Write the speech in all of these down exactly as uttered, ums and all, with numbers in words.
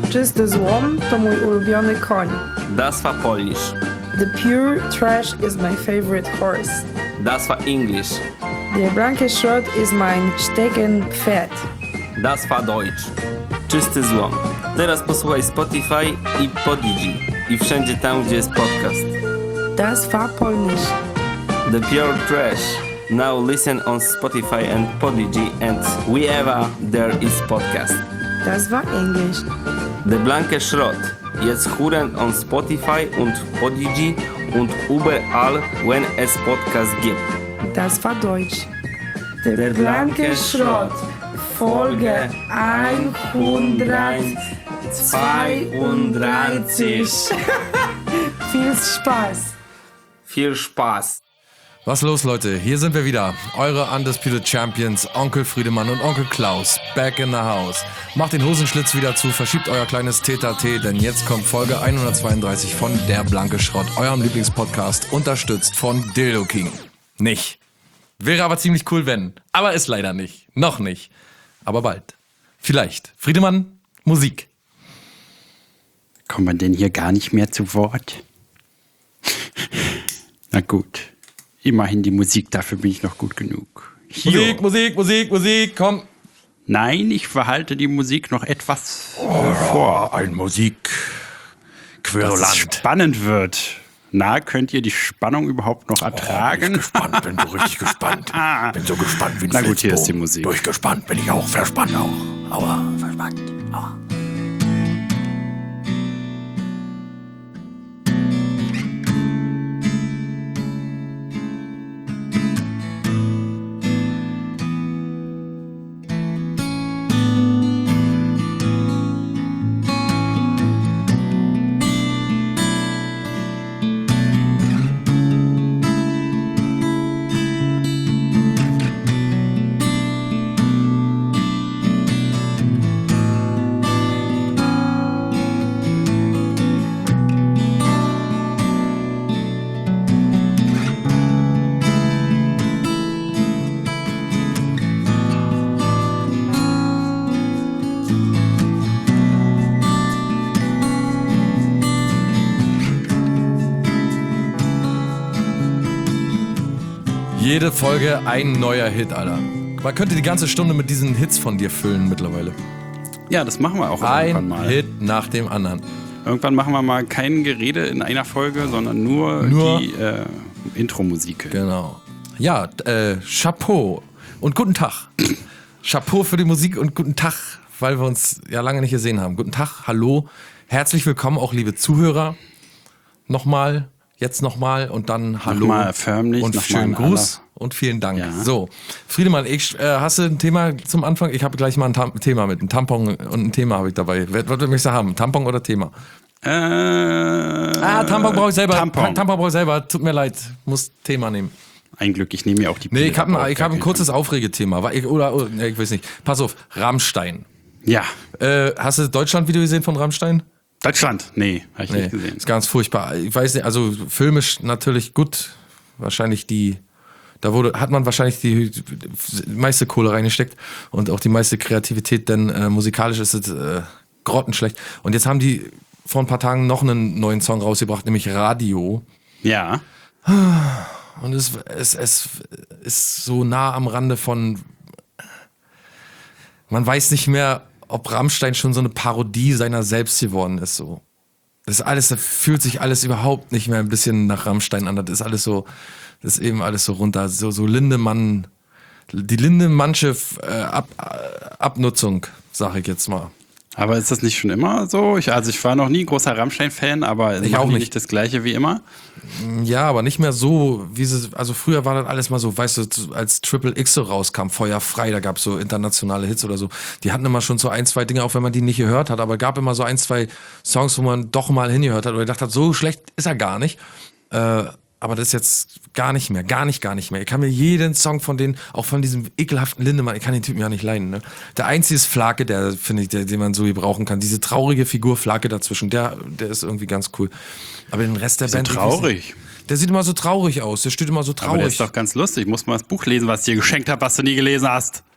Czysty złom to mój ulubiony koń. Das war Polnisch. The pure trash is my favorite horse. Das war Englisch. Der blanke Schrott is mein Steckenpferd. Das war Deutsch. Czysty złom. Teraz posłuchaj Spotify i Podigi. I wszędzie tam, gdzie jest podcast. Das war Polnisch. The pure trash. Now listen on Spotify and Podigi and wherever there is podcast. Das war Englisch. Der blanke Schrott. Jetzt hören on Spotify und Podigi und überall, wenn es Podcast gibt. Das war Deutsch. Der, Der blanke Schrott. Folge hundertzweiunddreißig. Viel Spaß. Viel Spaß. Was los, Leute? Hier sind wir wieder. Eure Undisputed Champions, Onkel Friedemann und Onkel Klaus. Back in the house. Macht den Hosenschlitz wieder zu, verschiebt euer kleines Teta-T, denn jetzt kommt Folge hundertzweiunddreißig von Der blanke Schrott, eurem Lieblingspodcast, unterstützt von Dildo King. Nicht. Wäre aber ziemlich cool, wenn. Aber ist leider nicht. Noch nicht. Aber bald. Vielleicht. Friedemann, Musik. Kommt man denn hier gar nicht mehr zu Wort? Na gut. Immerhin die Musik, dafür bin ich noch gut genug. Hier. Musik, Musik, Musik, Musik, komm. Nein, ich verhalte die Musik noch etwas oh, vor. Ein Musik. Querulant. Dass es spannend wird. Na, könnt ihr die Spannung überhaupt noch ertragen? Oh, bin ich gespannt, bin so richtig gespannt. Bin so gespannt wie ein Na gut, hier ist die Flitzbogen. Musik. Durchgespannt bin ich auch, verspannt auch. Aua, verspannt. Aua. Jede Folge ein neuer Hit, Alter. Man könnte die ganze Stunde mit diesen Hits von dir füllen mittlerweile. Ja, das machen wir auch irgendwann mal. Ein Hit nach dem anderen. Irgendwann machen wir mal kein Gerede in einer Folge, sondern nur, nur die äh, Intro-Musik. Genau. Ja, äh, Chapeau und guten Tag. Chapeau für die Musik und guten Tag, weil wir uns ja lange nicht gesehen haben. Guten Tag, hallo, herzlich willkommen auch liebe Zuhörer. Nochmal, jetzt nochmal und dann hallo. Nochmal förmlich. Und noch schönen mal Gruß und vielen Dank. Ja. So, Friedemann, ich, äh, hast du ein Thema zum Anfang? Ich habe gleich mal ein Tam- Thema mit. Ein Tampon und ein Thema habe ich dabei. Was, was möchtest du haben? Tampon oder Thema? Äh, ah, Tampon brauche ich selber. Tampon. Tampon brauche ich selber. Tut mir leid. Muss Thema nehmen. Ein Glück, ich nehme mir auch die Nee, Pille, ich habe aber ein, auch ich hab ein gar kurzes kein Aufregethema. War ich- Oder, oder nee, ich weiß nicht. Pass auf, Rammstein. Ja, Äh, hast du das Deutschland-Video gesehen von Rammstein? Deutschland. Nee, habe ich Nee, nicht gesehen. ist ganz furchtbar. Ich weiß nicht, also filmisch natürlich gut. Wahrscheinlich die, da wurde, hat man wahrscheinlich die meiste Kohle reingesteckt und auch die meiste Kreativität, denn äh, musikalisch ist es äh, grottenschlecht. Und jetzt haben die vor ein paar Tagen noch einen neuen Song rausgebracht, nämlich Radio. Ja, Und es, es, es ist so nah am Rande von, man weiß nicht mehr, ob Rammstein schon so eine Parodie seiner selbst geworden ist. So. Das ist alles, das fühlt sich alles überhaupt nicht mehr ein bisschen nach Rammstein an. Das ist alles so, das ist eben alles so runter. So, so Lindemann, die Lindemannsche äh, Ab, äh, Abnutzung, sag ich jetzt mal. aber ist das nicht schon immer so? Ich, also ich war noch nie großer Rammstein-Fan, aber Ich machen auch die nicht. nicht das Gleiche wie immer? Ja, aber nicht mehr so, wie sie, also früher war das alles mal so, weißt du, als Triple X so rauskam, Feuerfrei, da gab's so internationale Hits oder so, die hatten immer schon so ein, zwei Dinge, auch wenn man die nicht gehört hat, aber gab immer so ein, zwei Songs, wo man doch mal hingehört hat oder gedacht hat, so schlecht ist er gar nicht. Äh, aber das ist jetzt gar nicht mehr, gar nicht, gar nicht mehr. Ich kann mir jeden Song von denen, auch von diesem ekelhaften Lindemann, ich kann den Typen ja nicht leiden. Ne? Der einzige ist Flake, der finde ich, der, den man so gebrauchen kann. Diese traurige Figur Flake dazwischen, der, der ist irgendwie ganz cool. Aber den Rest der So Band. ich weiß traurig. nicht. Der sieht immer so traurig aus, der steht immer so traurig. Aber der ist doch ganz lustig. Ich muss mal das Buch lesen, was ich dir geschenkt habe, was du nie gelesen hast.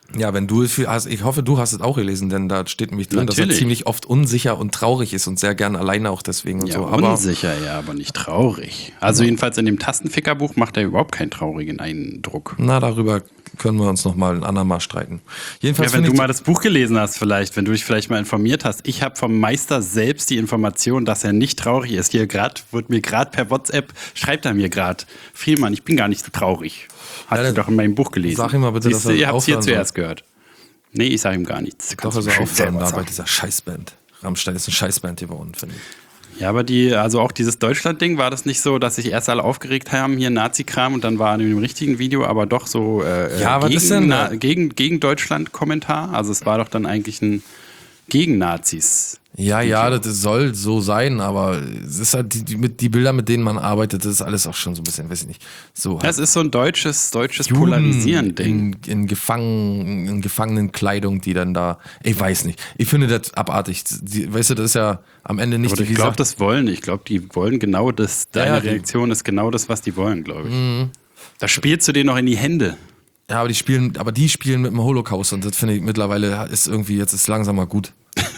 Ja, wenn du es viel hast, ich hoffe, du hast es auch gelesen, denn da steht nämlich drin, dass Natürlich. er ziemlich oft unsicher und traurig ist und sehr gern alleine auch deswegen und Ja, so. Aber unsicher, ja, aber nicht traurig. Also jedenfalls in dem Tastenfickerbuch macht er überhaupt keinen traurigen Eindruck. na, darüber können wir uns noch mal ein andermal streiten. Jedenfalls Ja, wenn finde du ich mal das Buch gelesen hast vielleicht, wenn du dich vielleicht mal informiert hast. Ich habe vom Meister selbst die Information, dass er nicht traurig ist. Hier gerade wird mir gerade per WhatsApp, schreibt er mir gerade, Friedemann, ich bin gar nicht so traurig. Hast Ja, du dann doch in meinem Buch gelesen. sag ihm mal bitte, Siehst dass du, er ihr habt es hier aufhören soll. zuerst gehört. Nee, ich sage ihm gar nichts. doch, Kannst er du soll schön aufhören selber da bei sagen. dieser Scheißband. Rammstein ist eine Scheißband geworden, finde ich. Ja, aber die, also auch dieses Deutschland-Ding, war das nicht so, dass sich erst alle aufgeregt haben, hier Nazi-Kram und dann war in dem richtigen Video aber doch so äh, Ja, was gegen, ist denn da? Na, gegen, gegen Deutschland-Kommentar? Also es war doch dann eigentlich ein gegen Nazis. Ja, ja, das soll so sein, aber es ist halt die, die, mit, die Bilder, mit denen man arbeitet, das ist alles auch schon so ein bisschen, weiß ich nicht, so Das ist so ein deutsches, deutsches Juden Polarisieren-Ding. in, in, Gefangen, in Gefangenenkleidung, die dann da, ich weiß nicht, ich finde das abartig. Die, weißt du, das ist ja am Ende nicht Aber die, ich wie glaube, gesagt, das wollen. Ich glaube, die wollen genau das. Deine Ja, ja, die- Reaktion ist genau das, was die wollen, glaube ich. Da spielst du denen noch in die Hände. ja, aber die spielen, aber die spielen mit dem Holocaust und das finde ich mittlerweile ist irgendwie, jetzt ist langsam mal gut.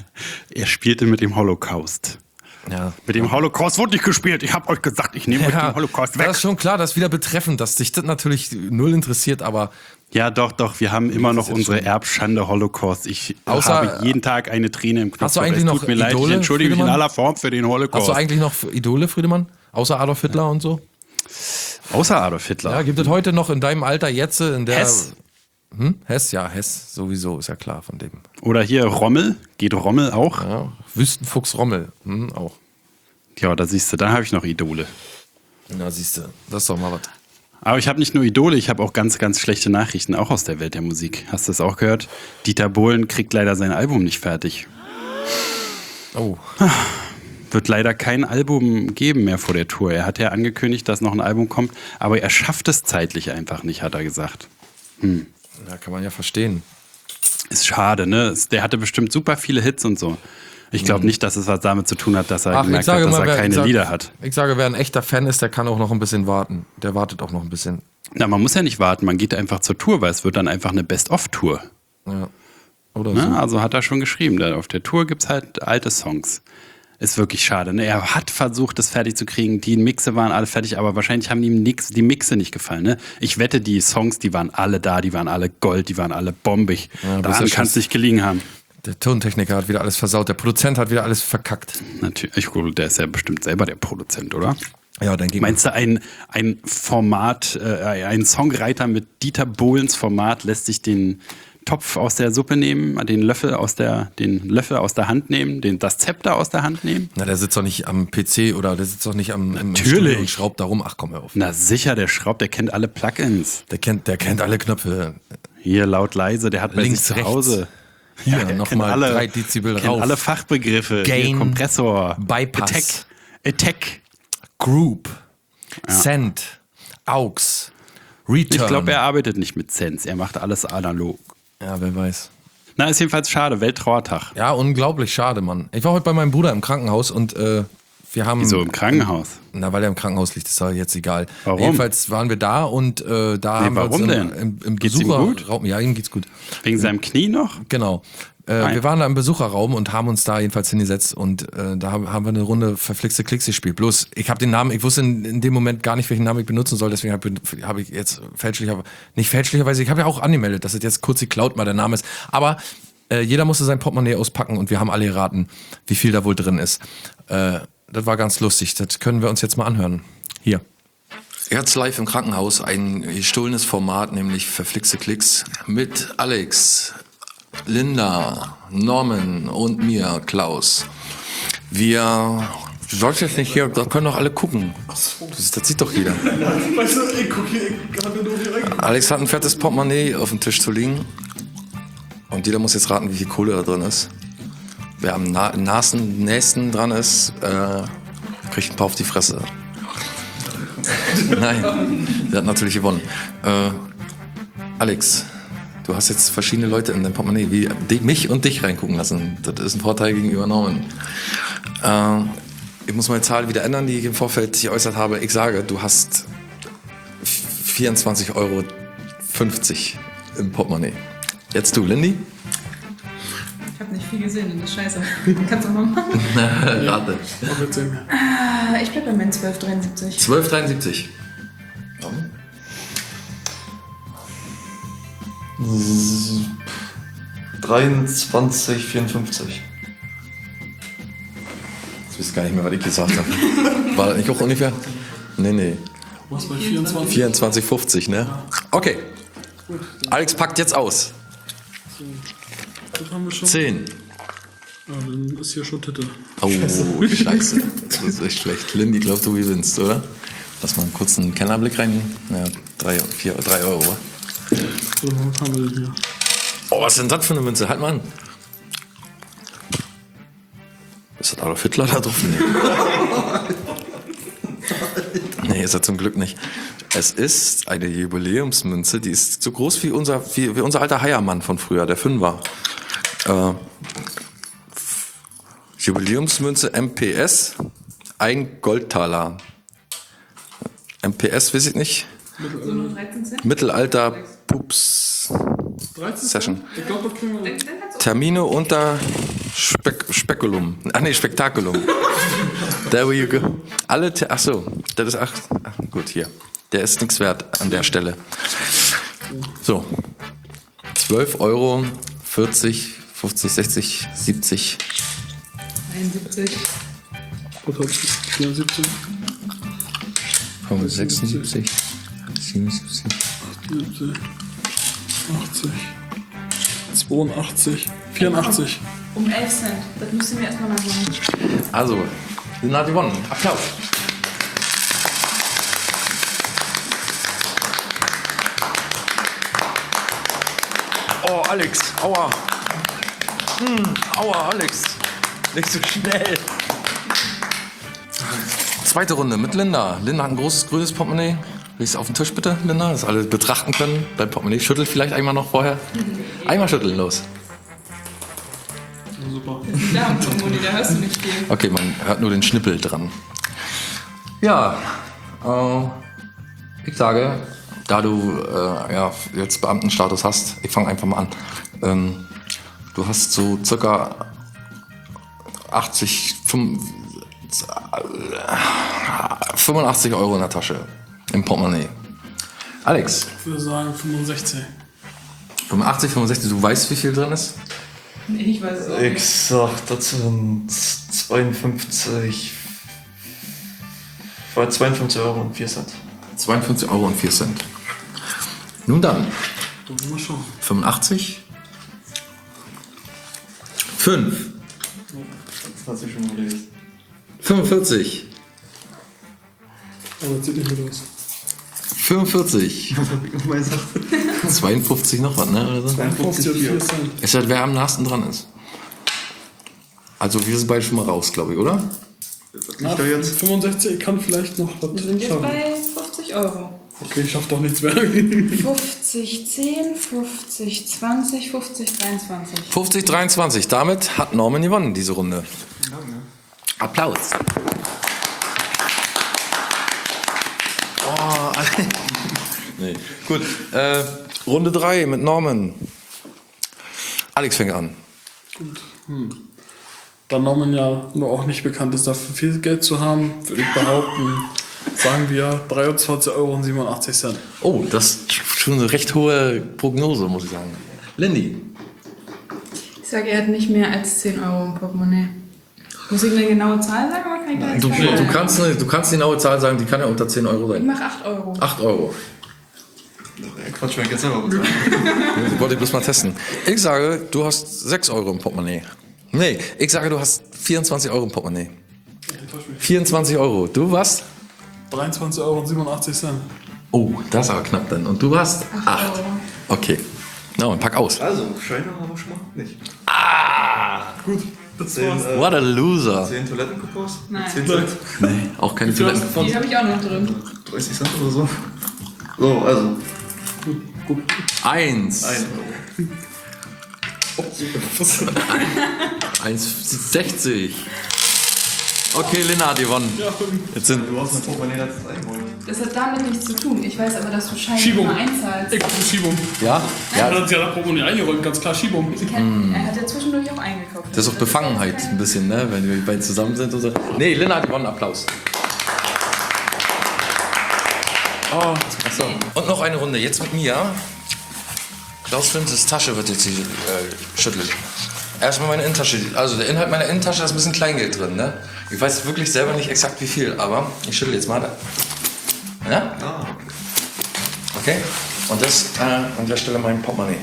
Er spielte mit dem Holocaust. Ja. Mit dem Holocaust wurde nicht gespielt. Ich habe euch gesagt, ich nehme euch den Holocaust weg. Das ist schon klar, das ist wieder betreffend, dass dich das natürlich null interessiert, aber Ja, doch, doch. Wir haben immer noch jetzt unsere schon- Erbschande Holocaust. Ich Außer- habe jeden Tag eine Träne im Knopf. Hast du eigentlich es noch tut mir leid, ich Idole, entschuldige mich in Friedemann? aller Form für den Holocaust. hast du eigentlich noch Idole, Friedemann? Außer Adolf Hitler und so? Außer Adolf Hitler. Ja, gibt es heute noch in deinem Alter jetzt in der Hess. Hm? Hess, ja, Hess sowieso, ist ja klar von dem. Oder hier Rommel. Geht Rommel auch? Ja, Wüstenfuchs Rommel, hm, auch. Ja, da siehst du, dann habe ich noch Idole. Na, siehst du, das ist doch mal was. Aber ich habe nicht nur Idole, ich habe auch ganz, ganz schlechte Nachrichten, auch aus der Welt der Musik. Hast du das auch gehört? Dieter Bohlen kriegt leider sein Album nicht fertig. Oh, Wird leider kein Album geben mehr vor der Tour. Er hat ja angekündigt, dass noch ein Album kommt, aber er schafft es zeitlich einfach nicht, hat er gesagt. ja, kann man ja verstehen. Ist schade, ne? Es- Der hatte bestimmt super viele Hits und so. Ich glaube nicht, dass es was damit zu tun hat, dass er Ach, ich gemerkt sage hat, dass mal, er wer, keine ich sag, Lieder hat. Ich sage, wer ein echter Fan ist, der kann auch noch ein bisschen warten. Der wartet auch noch ein bisschen. Na, man muss ja nicht warten, man geht einfach zur Tour, weil es wird dann einfach eine Best-of-Tour. Ja. Oder Ne? so. Also hat er schon geschrieben, da auf der Tour gibt es halt alte Songs. Ist wirklich schade. Ne? Er hat versucht, das fertig zu kriegen. Die Mixe waren alle fertig, aber wahrscheinlich haben ihm nix, die Mixe nicht gefallen. Ne? Ich wette, die Songs, die waren alle da, die waren alle Gold, die waren alle bombig. Ja, aber Daran ist ja kann es schon- nicht gelegen haben. Der Tontechniker hat wieder alles versaut. Der Produzent hat wieder alles verkackt. Natürlich, ich glaube, der ist ja bestimmt selber der Produzent, oder? Ja, denke ich mal. Meinst du, ein, ein Format, äh, ein Songwriter mit Dieter Bohlens Format lässt sich den Topf aus der Suppe nehmen, den Löffel aus der, den Löffel aus der Hand nehmen, den, das Zepter aus der Hand nehmen? Na, der sitzt doch nicht am P C oder der sitzt doch nicht am im Natürlich. Studio und schraubt da rum. Ach, komm hör auf. Na sicher, der schraubt, der kennt alle Plugins. Der kennt, der kennt alle Knöpfe. Hier laut leise, der hat bei Links, sich zu rechts. Hause. Hier, der noch kennt mal alle- drei Dezibel kennt rauf. alle Fachbegriffe. Hier, Gain, Kompressor, Bypass. Attack, Attack. Group, Send, Aux, Return. Ich glaube, er arbeitet nicht mit Sense, er macht alles analog. Ja, wer weiß. Na, ist jedenfalls schade, Welttrauertag. Ja, unglaublich schade, Mann. Ich war heute bei meinem Bruder im Krankenhaus und äh, wir haben... Wieso im Krankenhaus? Na, weil er im Krankenhaus liegt, ist ja jetzt egal. Warum? Jedenfalls waren wir da und äh, da Nee, haben wir uns warum im, denn? im, im Geht's ihm Besucherraum... Ja, ihm geht's gut. Wegen seinem Knie noch? Genau. Äh, Ah, ja. Wir waren da im Besucherraum und haben uns da jedenfalls hingesetzt und äh, da haben, haben wir eine Runde verflixte Klicks gespielt. Bloß, ich habe den Namen, ich wusste in, in dem Moment gar nicht, welchen Namen ich benutzen soll, deswegen habe hab ich jetzt fälschlicherweise, nicht fälschlicherweise, ich habe ja auch angemeldet, dass es jetzt kurz geklaut mal der Name ist. Aber äh, jeder musste sein Portemonnaie auspacken und wir haben alle geraten, wie viel da wohl drin ist. Äh, das war ganz lustig, das können wir uns jetzt mal anhören. Hier. Jetzt live im Krankenhaus ein gestohlenes Format, nämlich verflixte Klicks mit Alex, Linda, Norman und mir, Klaus. Wir, du sollst jetzt nicht hier, da können doch alle gucken. Das, das sieht doch jeder. Weißt du, ich guck hier, ich kann nur direkt. Alex hat ein fettes Portemonnaie auf dem Tisch zu liegen. Und jeder muss jetzt raten, wie viel Kohle da drin ist. Wer am na nahesten, nächsten dran ist, äh, kriegt ein paar auf die Fresse. Nein, der hat natürlich gewonnen. Äh, Alex, du hast jetzt verschiedene Leute in dein Portemonnaie, wie die, mich und dich reingucken lassen. Das ist ein Vorteil gegenüber Norman. Äh, ich muss meine Zahl wieder ändern, die ich im Vorfeld geäußert habe. Ich sage, du hast vierundzwanzig Euro fünfzig im Portemonnaie. Jetzt du, Lindy? Ich habe nicht viel gesehen, das ist scheiße. Kannst du mal machen? Rate. Auch jetzt sehen wir. Ah, ich bleib bei meinen zwölf dreiundsiebzig. zwölf dreiundsiebzig. dreiundzwanzig vierundfünfzig. Ich weiß gar nicht mehr, was ich gesagt habe. War das nicht auch ungefähr? Nee, nee. Was bei vierundzwanzig? vierundzwanzig fünfzig, ne? Okay. Alex packt jetzt aus. Das haben wir schon. zehn. Ja, dann ist hier schon Titel. Oh, scheiße. Das ist echt schlecht. Lindy, glaubst du gewinnst, oder? Lass mal einen kurzen Kennerblick rein. Ja, drei, vier, drei Euro. Oder was haben wir denn hier? Oh, was ist denn das für eine Münze? Halt mal an. Ist das Adolf Hitler da drauf? Nee. Nee, ist er zum Glück nicht. Es ist eine Jubiläumsmünze, die ist so groß wie unser, wie, wie unser alter Heiermann von früher, der Fünfer. Äh, Jubiläumsmünze M P S, ein Goldtaler. M P S, weiß ich nicht. So nur dreizehn Cent? Mittelalter Pups dreizehn? Session. Ich glaube, das kriegen wir. Termine unter Spek Spekulum. Ach nee, Spektakulum. There you go. Alle, Te ach so, das ist, ach, ach gut, hier. Der ist nichts wert an der Stelle. So. zwölf Euro, vierzig, fünfzig, sechzig, siebzig. einundsiebzig. Was hat vierundsiebzig? sechsundsiebzig, siebenundsiebzig. siebzig, achtzig, zweiundachtzig, vierundachtzig. Um elf Cent. Das müsst ihr mir erstmal nachmachen. Also, Lina hat gewonnen. Applaus. Oh, Alex, aua. Hm, aua, Alex. Nicht so schnell. Zweite Runde mit Linda. Linda hat ein großes grünes Portemonnaie. Willst du auf den Tisch bitte, Linda, dass alle betrachten können? Dein Portemonnaie schüttelt vielleicht einmal noch vorher. Einmal schütteln, los. Super. Da am Portemonnaie, da hörst du nicht viel. Okay, man hört nur den Schnippel dran. Ja, äh, ich sage, da du äh, ja, jetzt Beamtenstatus hast, ich fange einfach mal an. Ähm, du hast so circa achtzig, fünfundachtzig Euro in der Tasche im Portemonnaie. Alex, Ich würde sagen fünfundsechzig. fünfundachtzig, fünfundsechzig, du weißt, wie viel drin ist? Nee, ich weiß es auch nicht. Ich sag, das sind zweiundfünfzig, zweiundfünfzig Euro und vier Cent. zweiundfünfzig Euro und vier Cent. Nun dann, Da wollen wir schauen. fünfundachtzig, fünf, Das hat sich schon gelesen. fünfundvierzig, Aber das sieht nicht gut aus. fünfundvierzig, Was hab ich nochmal gesagt? zweiundfünfzig noch was, ne? Oder so? fünfzig und vier Cent. Ist halt, wer am nahesten dran ist. Also wir sind beide schon mal raus, glaube ich, oder? Na, fünfundsechzig, ich kann vielleicht noch was Wir sind jetzt schaffen. bei fünfzig Euro. Okay, ich schaff doch nichts mehr. fünfzig, zehn, fünfzig, zwanzig, fünfzig, dreiundzwanzig. fünfzig, dreiundzwanzig. Damit hat Norman gewonnen, diese Runde. Applaus. Oh, nee. Gut, äh, Runde drei mit Norman. Alex fängt an. Da Norman ja nur auch nicht bekannt ist, dafür viel Geld zu haben, würde ich behaupten, sagen wir dreiundzwanzig Euro und siebenundachtzig Cent. Oh, das ist schon eine recht hohe Prognose, muss ich sagen. Lindy. Ich sage, er hat nicht mehr als zehn Euro im Portemonnaie. Muss ich eine genaue Zahl sagen oder kann ich gar Du, nicht du, kannst, eine- du kannst die genaue Zahl sagen, die kann ja unter zehn Euro Ich sein. mache acht Euro. acht Euro. Quatsch, wenn ich jetzt selber bezahlen. Das wollte ich bloß mal testen. Ich sage, du hast sechs Euro im Portemonnaie. Nee, ich sage, du hast vierundzwanzig Euro im Portemonnaie. vierundzwanzig Euro. Du was? dreiundzwanzig Euro und siebenundachtzig Cent. Oh, das ist aber knapp dann. Und du hast acht. Euro. Okay. Na, und pack aus. Also, Scheine haben wir schon mal nicht. Gut, das Zehn, war's. äh, What a loser. zehn Toilettencoupons? Nein. zehn Cent? Nee, auch keine Toiletten. Die habe ich auch noch drin. dreißig Cent oder so. So, also, Eins. ein Euro. eins sechzig. Okay, Lena hat gewonnen. Jetzt sind Du hast eine Portemonnaie letztes eingeholt. Das hat damit nichts zu tun. Ich weiß aber, dass du Scheine Schiebung. immer einzahlst. Ich hab eine Schiebung. ja, Er ja, hat sich ja nach Portemonnaie eingeräumt, ganz klar Schiebung. Ich kenn, Er hat ja zwischendurch auch eingekauft. das ist auch Befangenheit ein bisschen, ne, wenn wir beide zusammen sind und so. Nee, Lena hat gewonnen, Applaus. Oh, achso. Und noch eine Runde, jetzt mit mir. Klaus Flintes Tasche wird jetzt hier äh, schüttelt. Erstmal meine Innentasche. Also der Inhalt meiner Innentasche ist ein bisschen Kleingeld drin, ne? Ich weiß wirklich selber nicht exakt wie viel, aber ich schüttel jetzt mal da. Ja? Ah, Okay. Und das äh, an der Stelle mein Portemonnaie.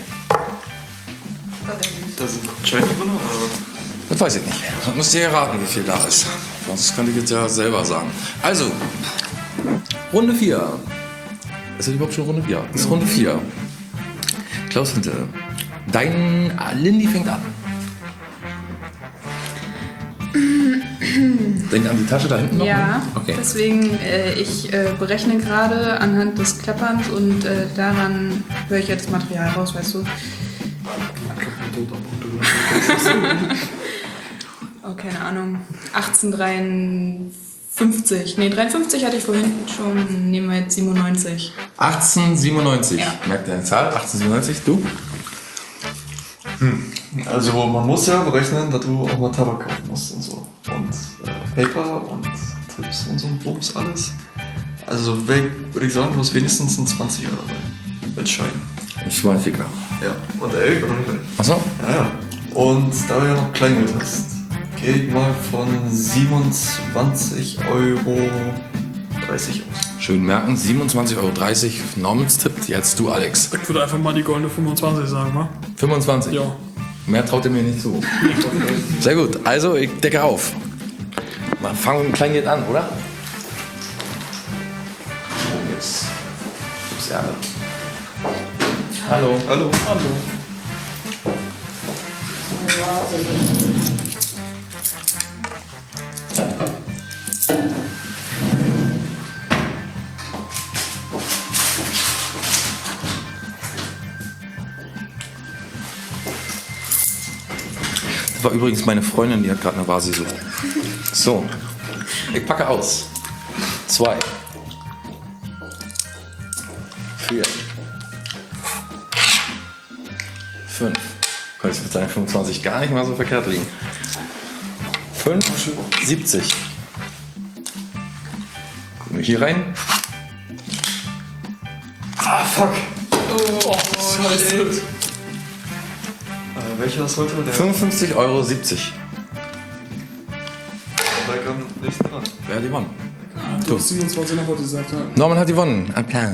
da sind Scheine drin, oder? Das weiß ich nicht. Das müsst ihr ja raten, wie viel da ist. Sonst könnte ich jetzt ja selber sagen. Also, Runde vier. Ist das überhaupt schon Runde vier? Das ist Runde vier. Klaus Finte, dein ah, Lindy fängt an. Denk an die Tasche da hinten noch? Ja, ne? Okay. deswegen, äh, ich äh, berechne gerade anhand des Klapperns und äh, daran höre ich jetzt Material raus, weißt du. Oh, keine Ahnung. achtzehnhundertdreiundfünfzig. Nee, dreiundfünfzig hatte ich vorhin schon. Nehmen wir jetzt siebenundneunzig. achtzehnhundertsiebenundneunzig. Ja. Merkt ihr eine Zahl? achtzehnhundertsiebenundneunzig. Du? Also man muss ja berechnen, dass du auch mal Tabak kaufen musst und so. Und äh, Paper und Tipps und so ein Bums, alles. Also würde ich sagen, du hast wenigstens einen zwanziger dabei. Mit Schein. Ich weiß nicht genau. Ja. Und elf oder nicht? Achso? Ja, ja. Und da du ja noch Kleingeld hast, gehe ich mal von siebenundzwanzig Euro dreißig aus. Schön merken, siebenundzwanzig Euro dreißig. Normans tippt, jetzt du, Alex. Ich würde einfach mal die goldene fünfundzwanzig sagen, wa? fünfundzwanzig? Ja. Mehr traut ihr mir nicht zu. Sehr gut, also ich decke auf. Mal fangen mit dem Kleingeld an, oder? Oh, jetzt gibt's Ärger. Hallo. Hallo. Hallo. Das war übrigens meine Freundin, die hat gerade eine Vase gesucht. So, ich packe aus. Zwei. Vier. Fünf. Könnte es mit seinen fünfundzwanzig gar nicht mal so verkehrt liegen. Fünf. siebzig. Gucken wir hier rein. Ah, fuck. Oh, scheiße. Äh, welcher ist heute? Der fünfundfünfzig Euro siebzig. der kam nicht dran. Wer hat gewonnen? Du hast siebenundzwanzig noch heute gesagt, ja. Norman hat gewonnen. Applaus.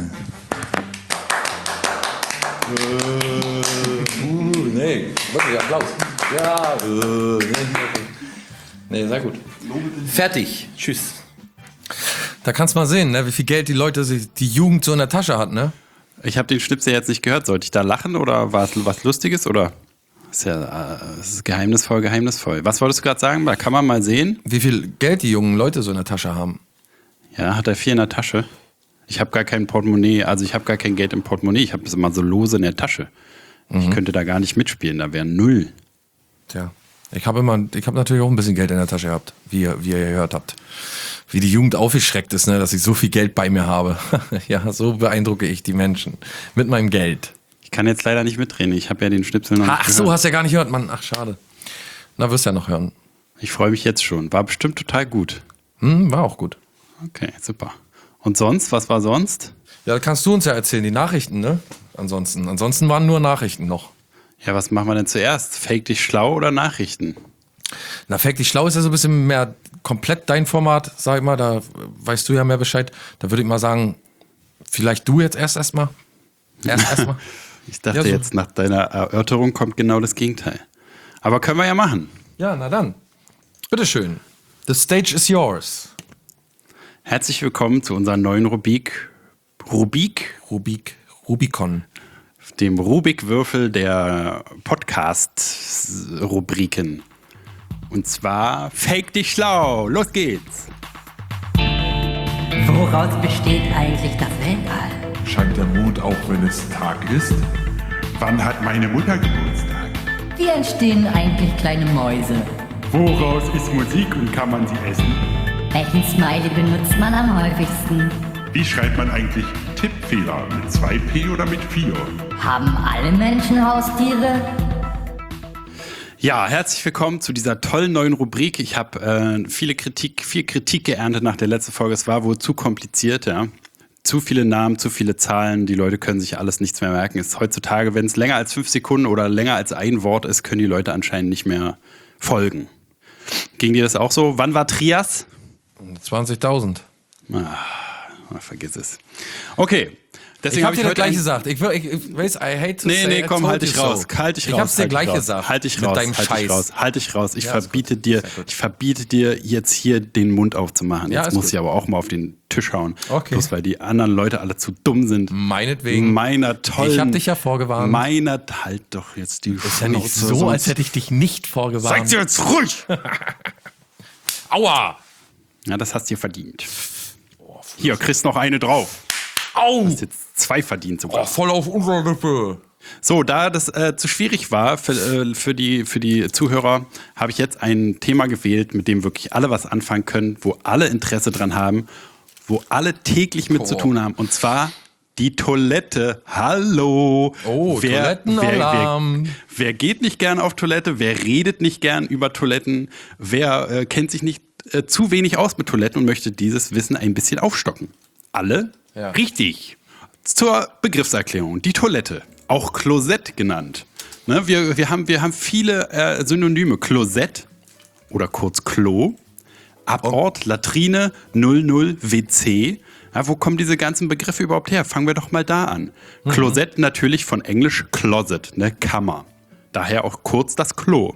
Uh, nee, wirklich Applaus. Ja, äh, nee, nee, sehr gut. Fertig. Tschüss. Da kannst du mal sehen, ne, wie viel Geld die Leute, sich- die Jugend so in der Tasche hat, ne? Ich habe den Schnipsel jetzt nicht gehört. Sollte ich da lachen oder war es was Lustiges oder? Das ist ja äh, das ist geheimnisvoll, geheimnisvoll. Was wolltest du gerade sagen? Da kann man mal sehen. Wie viel Geld die jungen Leute so in der Tasche haben. Ja, hat er viel in der Tasche. Ich habe gar kein Portemonnaie, also ich habe gar kein Geld im Portemonnaie. Ich habe das immer so lose in der Tasche. Ich könnte da gar nicht mitspielen, da wäre null. Tja, ich habe immer, ich habe natürlich auch ein bisschen Geld in der Tasche gehabt, wie ihr, wie ihr gehört habt. Wie die Jugend aufgeschreckt ist, ne, dass ich so viel Geld bei mir habe. Ja, so beeindrucke ich die Menschen. Mit meinem Geld. Ich kann jetzt leider nicht mitreden. Ich habe ja den Schnipsel noch Ach nicht so, gehört. hast ja gar nicht gehört, Mann. Ach, schade. Na, wirst ja noch hören. Ich freue mich jetzt schon. War bestimmt total gut. Hm, war auch gut. Okay, super. Und sonst? Was war sonst? Ja, kannst du uns ja erzählen, die Nachrichten, ne? Ansonsten. Ansonsten waren nur Nachrichten noch. Ja, was machen wir denn zuerst? Fake dich schlau oder Nachrichten? Na, Fake dich schlau ist ja so ein bisschen mehr komplett dein Format, sag ich mal. Da weißt du ja mehr Bescheid. Da würde ich mal sagen, vielleicht du jetzt erst erstmal. Erst erstmal. Ich dachte Ja, so. jetzt, nach deiner Erörterung kommt genau das Gegenteil. Aber können wir ja machen. Ja, na dann. Bitteschön. The stage is yours. Herzlich willkommen zu unserer neuen Rubrik. Rubik? Rubik. Rubicon. Dem Rubikwürfel der Podcast-Rubriken. Und zwar Fake dich schlau. Los geht's. Woraus besteht eigentlich das Weltall? Scheint der Mond auch, wenn es Tag ist? Wann hat meine Mutter Geburtstag? Wie entstehen eigentlich kleine Mäuse? Woraus ist Musik und kann man sie essen? Welchen Smiley benutzt man am häufigsten? Wie schreibt man eigentlich Tippfehler? Mit zwei P oder mit vier? Haben alle Menschen Haustiere? Ja, herzlich willkommen zu dieser tollen neuen Rubrik. Ich habe äh, viele Kritik, viel Kritik geerntet nach der letzten Folge. Es war wohl zu kompliziert, ja. Zu viele Namen, zu viele Zahlen. Die Leute können sich alles nichts mehr merken. Es ist heutzutage, wenn es länger als fünf Sekunden oder länger als ein Wort ist, können die Leute anscheinend nicht mehr folgen. Ging dir das auch so? Wann war Trias? zwanzigtausend. Ah, vergiss es. Okay. Deswegen Ich hab habe dir ich das heute gleich ein- gesagt. Ich, will- ich, ich weiß, I hate to Nee, say nee, I komm, told halt dich you raus. so. Halt dich raus. Ich hab's dir halt gleich dich raus. gesagt. Halt dich mit raus. deinem halt Scheiß. dich raus. Halt dich raus. Ich Ja, ist verbiete gut. dir, Sehr gut. ich verbiete dir jetzt hier den Mund aufzumachen. Ja, Jetzt ist muss gut. ich aber auch mal auf den Tisch hauen. Okay. Bloß weil die anderen Leute alle zu dumm sind. Meinetwegen. Meiner tollen. Ich hab dich ja vorgewarnt. Meiner, halt doch jetzt die Ist ja nicht Schnauze, so, sonst- als hätte ich dich nicht vorgewarnt. Seid jetzt ruhig! Aua! Ja, das hast du dir verdient. Hier, kriegst noch eine drauf. Au! Hast jetzt zwei verdient sogar. Oh, voll auf unserer Lippe. So, da das äh, zu schwierig war für, äh, für, die, für die Zuhörer, habe ich jetzt ein Thema gewählt, mit dem wirklich alle was anfangen können, wo alle Interesse dran haben, wo alle täglich mit Oh. zu tun haben. Und zwar die Toilette. Hallo. Oh, Toilettenalarm. Wer, wer, wer geht nicht gern auf Toilette? Wer redet nicht gern über Toiletten? Wer äh, kennt sich nicht äh, zu wenig aus mit Toiletten und möchte dieses Wissen ein bisschen aufstocken? Alle? Ja. Richtig. Zur Begriffserklärung. Die Toilette, auch Klosett genannt. Ne, wir, wir, haben, wir haben viele äh, Synonyme. Klosett oder kurz Klo, Abort, Latrine, null null, W C. Ja, wo kommen diese ganzen Begriffe überhaupt her? Fangen wir doch mal da an. Mhm. Klosett natürlich von Englisch Closet, ne, Kammer. Daher auch kurz das Klo.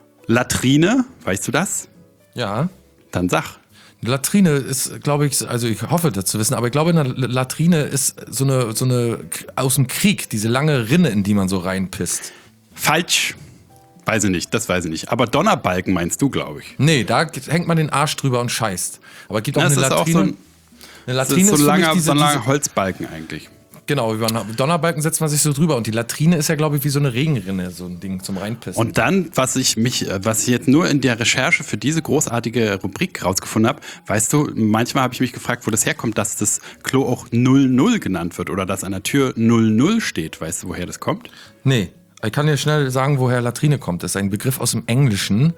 Latrine, weißt du das? Ja. Dann sag. Eine Latrine ist, glaube ich, also ich hoffe das zu wissen, aber ich glaube, eine Latrine ist so eine, so eine aus dem Krieg, diese lange Rinne, in die man so reinpisst. Falsch. Weiß ich nicht, das weiß ich nicht. Aber Donnerbalken meinst du, glaube ich. Nee, da hängt man den Arsch drüber und scheißt. Aber es gibt auch Das eine ist auch Latrine. so ein, eine das Latrine ist so ein für mich langer, diese, so ein langer diese, Holzbalken eigentlich. genau, über einen Donnerbalken setzt man sich so drüber und die Latrine ist ja, glaube ich, wie so eine Regenrinne, so ein Ding zum Reinpissen. Und dann, was ich mich, was ich jetzt nur in der Recherche für diese großartige Rubrik rausgefunden habe, weißt du, manchmal habe ich mich gefragt, wo das herkommt, dass das Klo auch null null genannt wird oder dass an der Tür null null steht. Weißt du, woher das kommt? Nee, ich kann dir schnell sagen, woher Latrine kommt. Das ist ein Begriff aus dem Englischen,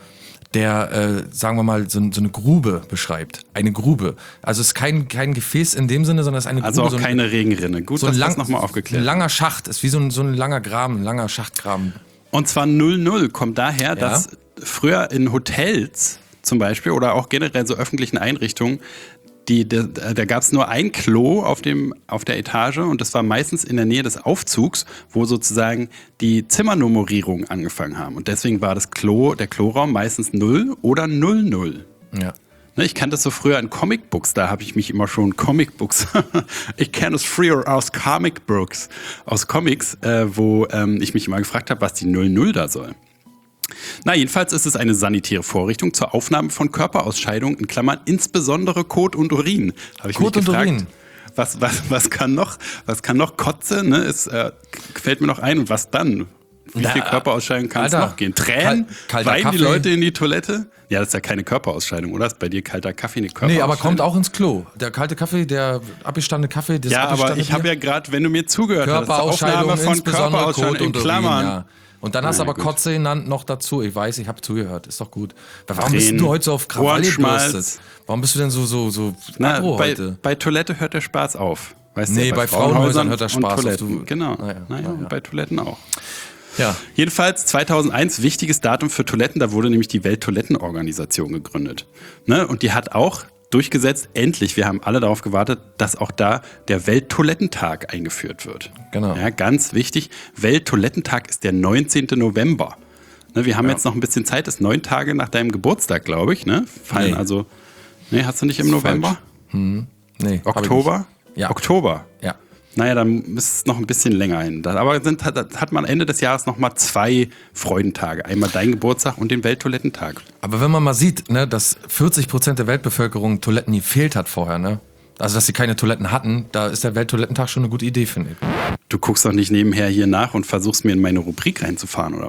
der, äh, sagen wir mal, so, so eine Grube beschreibt. Eine Grube. Also es ist kein, kein Gefäß in dem Sinne, sondern es ist eine Also Grube. auch so ein, keine Regenrinne. Gut, so ein dass lang, das nochmal ein aufgeklärt. langer Schacht. Ist wie so ein, so ein langer Graben, ein langer Schachtgraben. Und zwar null null kommt daher, dass früher in Hotels zum Beispiel oder auch generell so öffentlichen Einrichtungen, die, da, da gab es nur ein Klo auf, dem, auf der Etage und das war meistens in der Nähe des Aufzugs, wo sozusagen die Zimmernummerierungen angefangen haben. Und deswegen war das Klo, der Kloraum meistens null oder null null. Ja. Ne, ich kannte das so früher in Comicbooks, da habe ich mich immer schon Comicbooks, ich kenne es früher aus Comicbooks, aus Comics, äh, wo ähm, ich mich immer gefragt habe, was die null null da soll. Na, jedenfalls ist es eine sanitäre Vorrichtung zur Aufnahme von Körperausscheidungen, in Klammern insbesondere Kot und Urin. Habe ich Kot mich und gefragt, Urin. Was, was, was kann noch, was kann noch Kotze, ne? Es äh, fällt mir noch ein und was dann? Wie Na, viel Körperausscheidung kann es Alter, noch gehen? Tränen? kal- kalter Weinen die Kaffee. Leute in die Toilette? Ja, das ist ja keine Körperausscheidung, oder? Ist bei dir kalter Kaffee eine Nee, Körperausscheidung? aber kommt auch ins Klo. Der kalte Kaffee, der abgestandene Kaffee, das Ja, aber abgestandene ich habe Bier. ja gerade, wenn du mir zugehört hast, Körperausscheidung, Aufnahme von insbesondere Körperausscheidung Kot in und Urin, Klammern. ja. Und dann hast du Na aber gut. Kotze genannt noch dazu. Ich weiß, ich habe zugehört. Ist doch gut. Warum bist Tränen, du heute so auf Krawall Ohrenschmalz. gebürstet? Warum bist du denn so, so, so Na, aggro bei, heute? bei Toilette hört der Spaß auf. Weißt Nee, du, bei Frauenhäusern hört der und Spaß auf. Toiletten. Du- Genau. Naja, naja, naja. und bei Toiletten auch. Ja. Jedenfalls zweitausendeins, wichtiges Datum für Toiletten, da wurde nämlich die Welttoilettenorganisation gegründet. Ne? Und die hat auch durchgesetzt, endlich, wir haben alle darauf gewartet, dass auch da der Welttoilettentag eingeführt wird. Genau. Ja, ganz wichtig, Welttoilettentag ist der neunzehnten November. Ne, wir haben Ja. jetzt noch ein bisschen Zeit, ist neun Tage nach deinem Geburtstag, glaube ich. Ne? Fallen Nee. also, nee, hast du nicht im Ist November? falsch. Hm. Nee. hab ich Oktober? nicht. Ja. Oktober. Ja. Naja, dann ist es noch ein bisschen länger hin. Da- Aber sind, hat, hat man Ende des Jahres noch mal zwei Freudentage. Einmal dein Geburtstag und den Welttoilettentag. Aber wenn man mal sieht, ne, dass vierzig Prozent der Weltbevölkerung Toiletten nie fehlt hat vorher, ne? Also, dass sie keine Toiletten hatten, da ist der Welttoilettentag schon eine gute Idee, finde ich. Du guckst doch nicht nebenher hier nach und versuchst mir in meine Rubrik reinzufahren, oder was?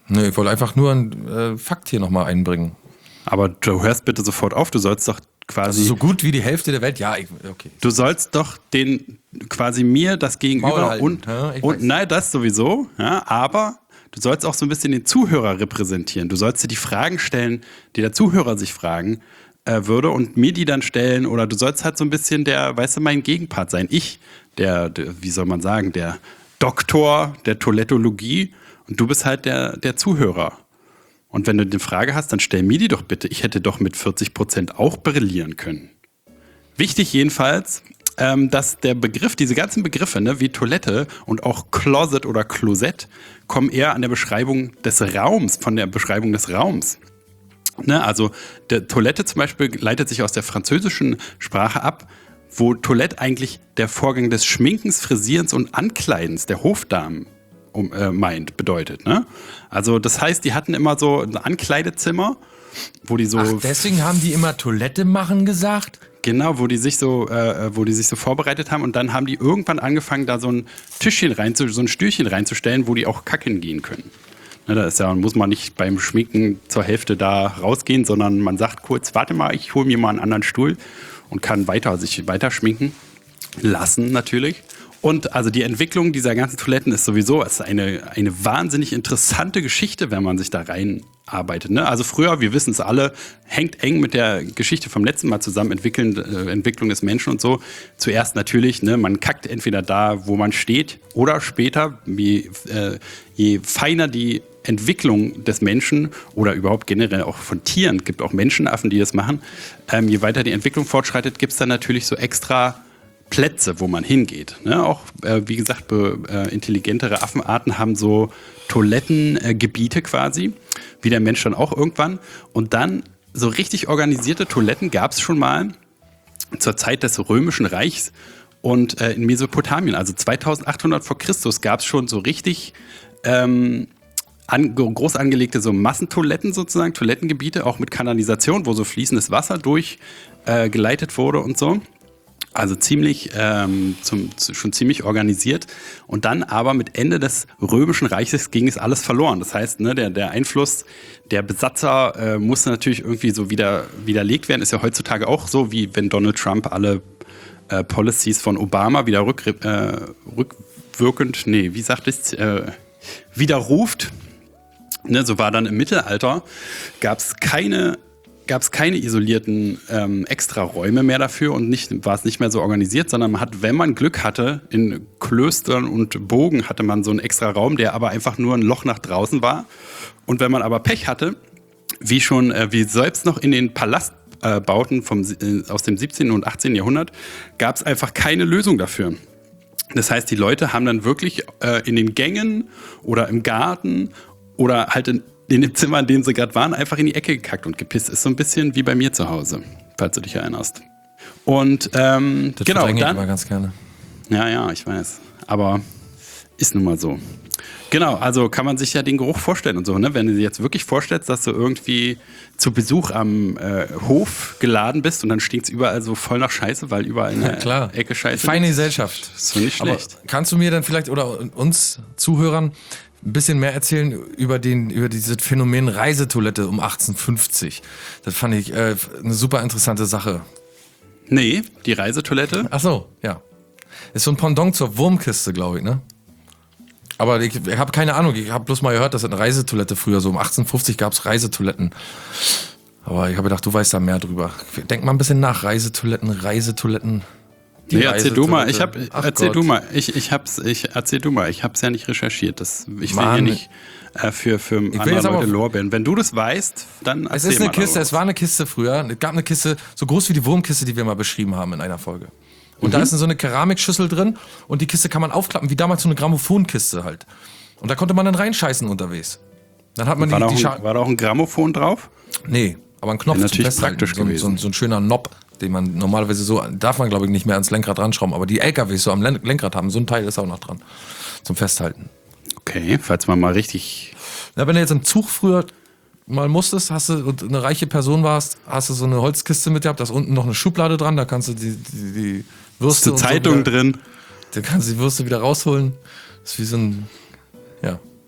Nee, ich wollte einfach nur einen äh, Fakt hier nochmal einbringen. Aber du hörst bitte sofort auf, du sollst doch quasi... Also so gut wie die Hälfte der Welt, ja, ich, okay. Du sollst doch den quasi mir das Maul Gegenüber halten, und, ja, ich und weiß. nein, das sowieso, ja, aber du sollst auch so ein bisschen den Zuhörer repräsentieren. Du sollst dir die Fragen stellen, die der Zuhörer sich fragen äh, würde und mir die dann stellen, oder du sollst halt so ein bisschen der, weißt du, mein Gegenpart sein. Ich, der, der wie soll man sagen, der Doktor der Toilettologie, und du bist halt der, der Zuhörer. Und wenn du eine Frage hast, dann stell mir die doch bitte. Ich hätte doch mit vierzig Prozent auch brillieren können. Wichtig jedenfalls, ähm, dass der Begriff, diese ganzen Begriffe, ne, wie Toilette und auch Closet oder Klosett, kommen eher an der Beschreibung des Raums, von der Beschreibung des Raums. Ne, also der Toilette zum Beispiel leitet sich aus der französischen Sprache ab, wo Toilette eigentlich der Vorgang des Schminkens, Frisierens und Ankleidens der Hofdamen um, äh, meint, bedeutet. Ne? Also das heißt, die hatten immer so ein Ankleidezimmer, wo die so... Ach, deswegen haben die immer Toilette machen gesagt? Genau, wo die sich so, äh, wo die sich so vorbereitet haben, und dann haben die irgendwann angefangen, da so ein Tischchen rein, so ein Stühlchen reinzustellen, wo die auch kacken gehen können. Ne, da ist ja, muss man nicht beim Schminken zur Hälfte da rausgehen, sondern man sagt kurz, warte mal, ich hole mir mal einen anderen Stuhl und kann weiter sich weiter schminken lassen natürlich. Und also die Entwicklung dieser ganzen Toiletten ist sowieso ist eine, eine wahnsinnig interessante Geschichte, wenn man sich da reinarbeitet. Ne? Also früher, wir wissen es alle, hängt eng mit der Geschichte vom letzten Mal zusammen, Entwickeln, äh, Entwicklung des Menschen und so. Zuerst natürlich, ne, man kackt entweder da, wo man steht, oder später, je, äh, je feiner die Entwicklung des Menschen oder überhaupt generell auch von Tieren, gibt auch Menschenaffen, die das machen, ähm, je weiter die Entwicklung fortschreitet, gibt es dann natürlich so extra Plätze, wo man hingeht. Ne? Auch, äh, wie gesagt, be, äh, intelligentere Affenarten haben so Toilettengebiete äh, quasi, wie der Mensch dann auch irgendwann. Und dann so richtig organisierte Toiletten gab es schon mal zur Zeit des Römischen Reichs und äh, in Mesopotamien. Also zweitausendachthundert vor Christus gab es schon so richtig ähm, an, groß angelegte so Massentoiletten sozusagen, Toilettengebiete, auch mit Kanalisation, wo so fließendes Wasser durchgeleitet äh, wurde und so. Also ziemlich, ähm, zum, schon ziemlich organisiert. Und dann aber mit Ende des Römischen Reiches ging es alles verloren. Das heißt, ne, der, der Einfluss der Besatzer äh, musste natürlich irgendwie so wieder widerlegt werden. Ist ja heutzutage auch so, wie wenn Donald Trump alle äh, Policies von Obama wieder rück, äh, rückwirkend, nee, wie sagt es, äh, widerruft. Ne, so war dann im Mittelalter, gab es keine gab es keine isolierten ähm, Extraräume mehr dafür und nicht, war es nicht mehr so organisiert, sondern man hat, wenn man Glück hatte, in Klöstern und Burgen hatte man so einen extra Raum, der aber einfach nur ein Loch nach draußen war. Und wenn man aber Pech hatte, wie schon, äh, wie selbst noch in den Palastbauten vom, äh, aus dem siebzehnten und achtzehnten Jahrhundert, gab es einfach keine Lösung dafür. Das heißt, die Leute haben dann wirklich äh, in den Gängen oder im Garten oder halt in in dem Zimmer, in dem sie gerade waren, einfach in die Ecke gekackt und gepisst. Ist so ein bisschen wie bei mir zu Hause, falls du dich erinnerst. Und ähm, Das genau, verdränge ich dann, immer ganz gerne. ja, ja, ich weiß. Aber ist nun mal so. Genau, also kann man sich ja den Geruch vorstellen und so, ne? Wenn du dir jetzt wirklich vorstellst, dass du irgendwie zu Besuch am äh, Hof geladen bist und dann stinkt es überall so voll nach Scheiße, weil überall in der Ja, klar. Ecke Scheiße Feine ist. Gesellschaft. Ist so nicht Aber schlecht. kannst du mir dann vielleicht oder uns Zuhörern ein bisschen mehr erzählen über den über dieses Phänomen Reisetoilette um achtzehnhundertfünfzig? Das fand ich äh, eine super interessante Sache. Nee, die Reisetoilette. Ach so, ja. Ist so ein Pendant zur Wurmkiste, glaube ich, ne? Aber ich, ich habe keine Ahnung, ich habe bloß mal gehört, dass es eine Reisetoilette früher, so um achtzehnhundertfünfzig gab es Reisetoiletten. Aber ich habe gedacht, du weißt da mehr drüber. Denk mal ein bisschen nach, Reisetoiletten, Reisetoiletten. Nee, erzähl du mal, ich hab, Ach erzähl Gott. du mal, ich, ich hab's, ich, erzähl du mal, ich hab's ja nicht recherchiert, das, ich will Mann. hier nicht äh, für, für will andere jetzt aber- Leute Lorbeeren. Wenn du das weißt, dann Es erzähl ist eine mal Kiste, darüber. es war eine Kiste früher. Es gab eine Kiste, so groß wie die Wurmkiste, die wir mal beschrieben haben in einer Folge. Und da ist so eine Keramikschüssel drin und die Kiste kann man aufklappen, wie damals so eine Grammophonkiste halt. Und da konnte man dann reinscheißen unterwegs. Dann hat man war, die, da die auch Scha ein, war da auch ein Grammophon drauf? Nee, aber ein Knopf Wäre zum natürlich Festhalten. praktisch so, ein- gewesen. so, ein- so ein schöner Knob, den man normalerweise so, darf man glaube ich nicht mehr ans Lenkrad ranschrauben, aber die L K Ws so am Len- Lenkrad haben, so ein Teil ist auch noch dran. Zum Festhalten. Okay, falls man mal richtig... Na, wenn du jetzt im Zug früher mal musstest, hast du und eine reiche Person warst, hast du so eine Holzkiste mit gehabt, da ist unten noch eine Schublade dran, da kannst du die, die, die Ist Würste eine und Zeitung so wieder, drin? da kannst du die Würste wieder rausholen. Das ist wie so ein, ja.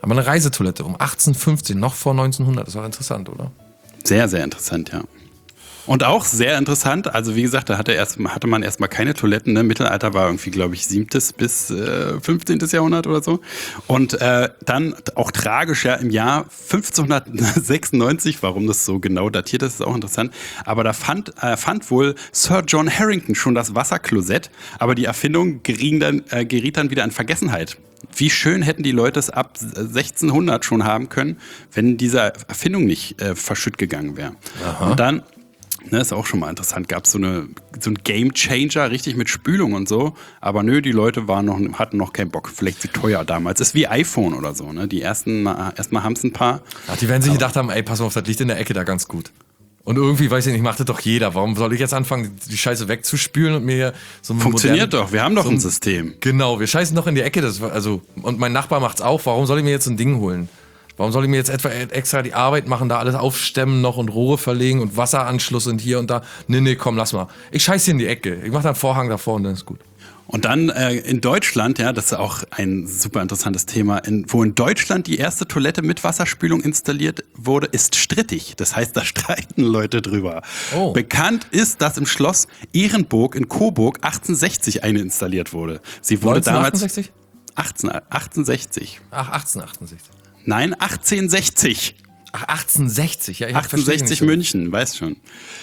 Aber eine Reisetoilette um achtzehnhundertfünfzehn, noch vor neunzehnhundert, das war interessant, oder? Sehr, sehr interessant, ja. Und auch sehr interessant, also wie gesagt, da hatte, erst, hatte man erstmal keine Toiletten. Ne? Mittelalter war irgendwie, glaube ich, siebtes bis äh, fünfzehntes Jahrhundert oder so. Und äh, dann auch tragisch, ja, im Jahr fünfzehnhundertsechsundneunzig, warum das so genau datiert ist, ist auch interessant. Aber da fand, äh, fand wohl Sir John Harington schon das Wasserklosett, aber die Erfindung geriet dann, äh, geriet dann wieder in Vergessenheit. Wie schön hätten die Leute es ab sechzehnhundert schon haben können, wenn diese Erfindung nicht äh, verschütt gegangen wäre. Und dann, ne, ist auch schon mal interessant, gab es so, eine, so einen Game Changer, richtig mit Spülung und so. Aber nö, die Leute waren noch, hatten noch keinen Bock. Vielleicht zu teuer damals. Ist wie iPhone oder so. Ne? Die ersten, erstmal haben es ein paar. Ach, die werden sich gedacht haben, ey, pass auf, das liegt in der Ecke da ganz gut. Und irgendwie, weiß ich nicht, macht das doch jeder. Warum soll ich jetzt anfangen, die Scheiße wegzuspülen und mir so ein Funktioniert modernen, doch, wir haben doch so ein System. Genau, wir scheißen doch in die Ecke. Das, also, und mein Nachbar macht's auch. Warum soll ich mir jetzt so ein Ding holen? Warum soll ich mir jetzt etwa extra die Arbeit machen, da alles aufstemmen noch und Rohre verlegen und Wasseranschluss und hier und da? Nee, nee, komm, lass mal. Ich scheiß hier in die Ecke. Ich mach da einen Vorhang davor und dann ist gut. Und dann äh, in Deutschland, ja, das ist auch ein super interessantes Thema, in, wo in Deutschland die erste Toilette mit Wasserspülung installiert wurde, ist strittig. Das heißt, da streiten Leute drüber. Oh. Bekannt ist, dass im Schloss Ehrenburg in Coburg achtzehnhundertsechzig eine installiert wurde. Sie wurde damals neunzehnhundertachtundsechzig? achtzehn, achtzehnhundertsechzig. Ach, achtzehnhundertachtundsechzig. Nein, achtzehnhundertsechzig. Ach, achtzehnhundertsechzig. Ja, ich achtzehnhundertsechzig München, weißt schon.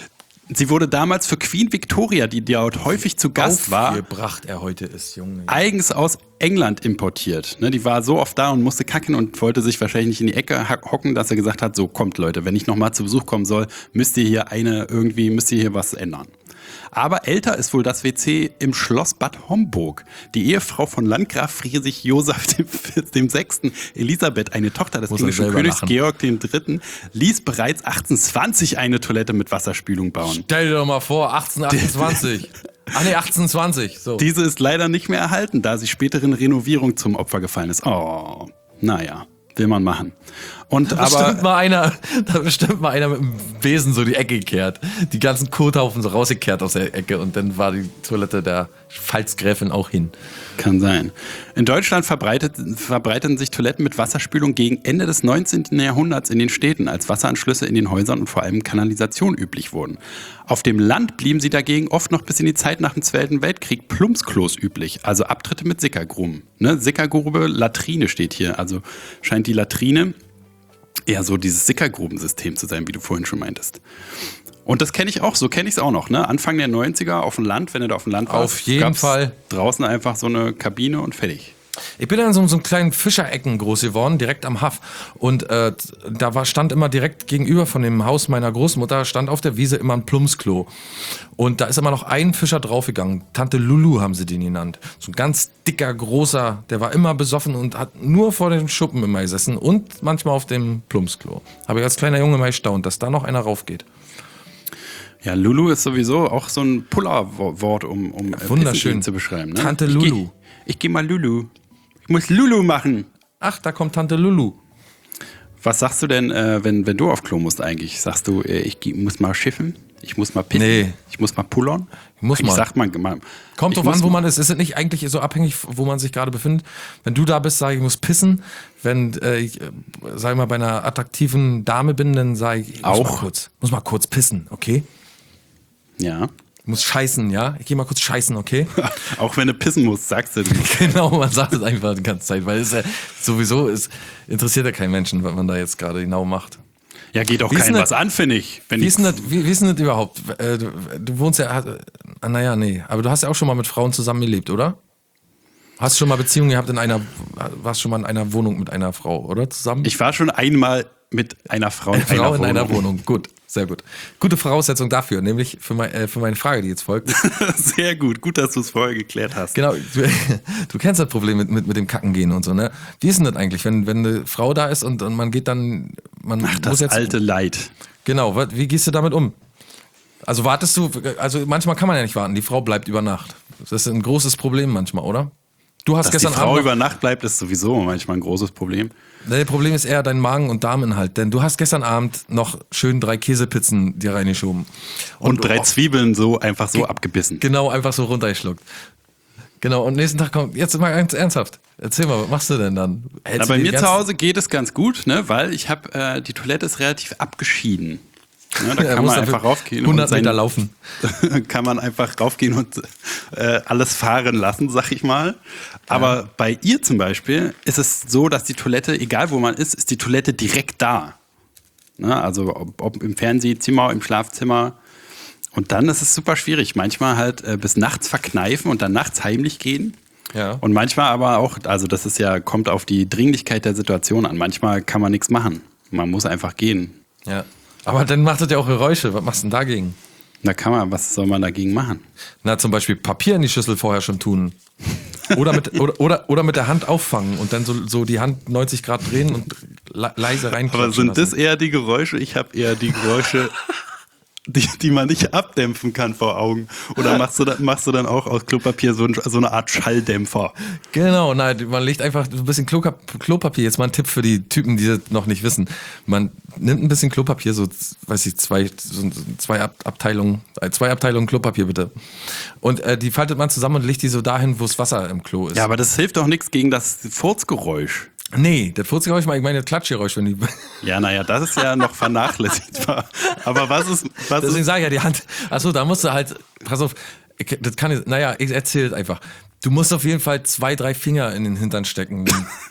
Sie wurde damals für Queen Victoria, die dort häufig zu Gast war, aufgebracht er heute ist, Junge. eigens aus England importiert. Ne, die war so oft da und musste kacken und wollte sich wahrscheinlich nicht in die Ecke hocken, dass er gesagt hat, so kommt Leute, wenn ich nochmal zu Besuch kommen soll, müsst ihr hier eine irgendwie, müsst ihr hier was ändern. Aber älter ist wohl das W C im Schloss Bad Homburg. Die Ehefrau von Landgraf Friedrich Joseph dem Sechsten, Elisabeth, eine Tochter des englischen Königs lachen. Georg dem Dritten, ließ bereits achtzehnhundertzwanzig eine Toilette mit Wasserspülung bauen. Stell dir doch mal vor, achtzehnhundertachtundzwanzig. Ah ne, achtzehnhundertzwanzig. So. Diese ist leider nicht mehr erhalten, da sie späteren Renovierung zum Opfer gefallen ist. Oh, naja. Will man machen. Und da aber bestimmt mal einer, da bestimmt mal einer mit dem Besen so die Ecke gekehrt. Die ganzen Kothaufen so rausgekehrt aus der Ecke und dann war die Toilette der Pfalzgräfin auch hin. Kann sein. In Deutschland verbreitet, verbreiteten sich Toiletten mit Wasserspülung gegen Ende des neunzehnten Jahrhunderts in den Städten, als Wasseranschlüsse in den Häusern und vor allem Kanalisation üblich wurden. Auf dem Land blieben sie dagegen oft noch bis in die Zeit nach dem Zweiten Weltkrieg Plumpsklos üblich, also Abtritte mit Sickergruben. Ne? Sickergrube, Latrine steht hier, also scheint die Latrine eher so dieses Sickergrubensystem zu sein, wie du vorhin schon meintest. Und das kenne ich auch, so kenne ich es auch noch, ne? Anfang der neunziger auf dem Land, wenn du da auf dem Land warst. Auf jeden Fall. Draußen einfach so eine Kabine und fertig. Ich bin in so, so einem kleinen Fischerecken groß geworden, direkt am Haff. Und äh, da war, stand immer direkt gegenüber von dem Haus meiner Großmutter, stand auf der Wiese immer ein Plumpsklo. Und da ist immer noch ein Fischer draufgegangen. Tante Lulu haben sie den genannt. So ein ganz dicker, großer, der war immer besoffen und hat nur vor den Schuppen immer gesessen und manchmal auf dem Plumpsklo. Habe ich als kleiner Junge mal erstaunt, dass da noch einer raufgeht. Ja, Lulu ist sowieso auch so ein Puller-Wort, um, um wunderschön zu beschreiben. Ne? Tante Lulu. Ich gehe geh mal Lulu. Ich muss Lulu machen. Ach, da kommt Tante Lulu. Was sagst du denn, äh, wenn, wenn du auf Klo musst eigentlich? Sagst du, äh, ich muss mal schiffen? Ich muss mal pissen? Nee. Ich muss mal pullern? Ich muss ich mal. Sag mal, mal Kommt drauf an, wo man ist. Ist es nicht eigentlich so abhängig, wo man sich gerade befindet? Wenn du da bist, sage ich, ich muss pissen. Wenn äh, ich, äh, sag ich mal, bei einer attraktiven Dame bin, dann sage ich, ich muss auch mal kurz, muss mal kurz pissen, okay? Ja. Ich muss scheißen, ja? Ich gehe mal kurz scheißen, okay? Auch wenn du pissen musst, sagst du das. Genau, man sagt es einfach die ganze Zeit, weil es ja sowieso ist, interessiert ja keinen Menschen, was man da jetzt gerade genau macht. Ja, geht auch keinem was an, finde ich. Wenn wie, ist denn das, wie, wie ist denn das überhaupt? Äh, du, du wohnst ja, äh, naja, nee, aber du hast ja auch schon mal mit Frauen zusammengelebt, oder? Hast schon mal Beziehungen gehabt in einer, warst schon mal in einer Wohnung mit einer Frau, oder? Zusammen? Ich war schon einmal mit einer Frau in Eine Frau einer in Wohnung. einer Wohnung, gut. Sehr gut. Gute Voraussetzung dafür, nämlich für, mein, äh, für meine Frage, die jetzt folgt. Sehr gut, gut, dass du es vorher geklärt hast. Genau, du, du kennst das Problem mit, mit, mit dem Kacken gehen und so, ne? Wie ist denn das eigentlich, wenn, wenn eine Frau da ist und, und man geht dann, man Ach, muss das jetzt, alte Leid. Genau, wat, wie gehst du damit um? Also wartest du, also manchmal kann man ja nicht warten, die Frau bleibt über Nacht. Das ist ein großes Problem manchmal, oder? Du hast Dass gestern die Frau Abend über Nacht bleibt, ist sowieso manchmal ein großes Problem. Das Problem ist eher dein Magen- und Darminhalt, denn du hast gestern Abend noch schön drei Käsepizzen dir reingeschoben. Und, und drei oh, Zwiebeln so einfach so abgebissen. Genau, einfach so runtergeschluckt. Genau, und nächsten Tag kommt, jetzt mal ganz ernsthaft, erzähl mal, was machst du denn dann? Hältst Na, du bei die mir ganzen- zu Hause geht es ganz gut, ne, weil ich habe, äh, die Toilette ist relativ abgeschieden. Ne, da Er kann muss man dafür einfach raufgehen. hundert und sein- Meter laufen. kann man einfach raufgehen und äh, alles fahren lassen, sag ich mal. Aber bei ihr zum Beispiel ist es so, dass die Toilette, egal wo man ist, ist die Toilette direkt da. Ne? Also ob, ob im Fernsehzimmer, im Schlafzimmer. Und dann ist es super schwierig. Manchmal halt äh, bis nachts verkneifen und dann nachts heimlich gehen. Ja. Und manchmal aber auch, also das ist ja, kommt auf die Dringlichkeit der Situation an. Manchmal kann man nichts machen. Man muss einfach gehen. Ja. Aber dann macht das ja auch Geräusche. Was machst du denn dagegen? Da kann man, was soll man dagegen machen? Na, zum Beispiel Papier in die Schüssel vorher schon tun. Oder mit, oder, oder, oder mit der Hand auffangen und dann so, so die Hand neunzig Grad drehen und le leise rein. Aber sind das eher die Geräusche? Ich habe eher die Geräusche, die, die man nicht abdämpfen kann vor Augen. Oder machst du, da, machst du dann auch aus Klopapier so, ein, so eine Art Schalldämpfer? Genau, nein, man legt einfach ein bisschen Klo Klopapier. Jetzt mal ein Tipp für die Typen, die das noch nicht wissen. Man nimmt ein bisschen Klopapier, so, weiß ich, zwei, so zwei Ab Abteilungen, äh, zwei Abteilungen Klopapier bitte. Und äh, die faltet man zusammen und legt die so dahin, wo das Wasser im Klo ist. Ja, aber das hilft doch nichts gegen das Furzgeräusch. Nee, das Furzgeräusch, ich meine das Klatschgeräusch, wenn die. Ja, naja, das ist ja noch vernachlässigbar. Aber was ist, was Deswegen ist, sage ich ja die Hand. Achso, da musst du halt, pass auf, ich, das kann ich, naja, ich erzähle es einfach. Du musst auf jeden Fall zwei, drei Finger in den Hintern stecken.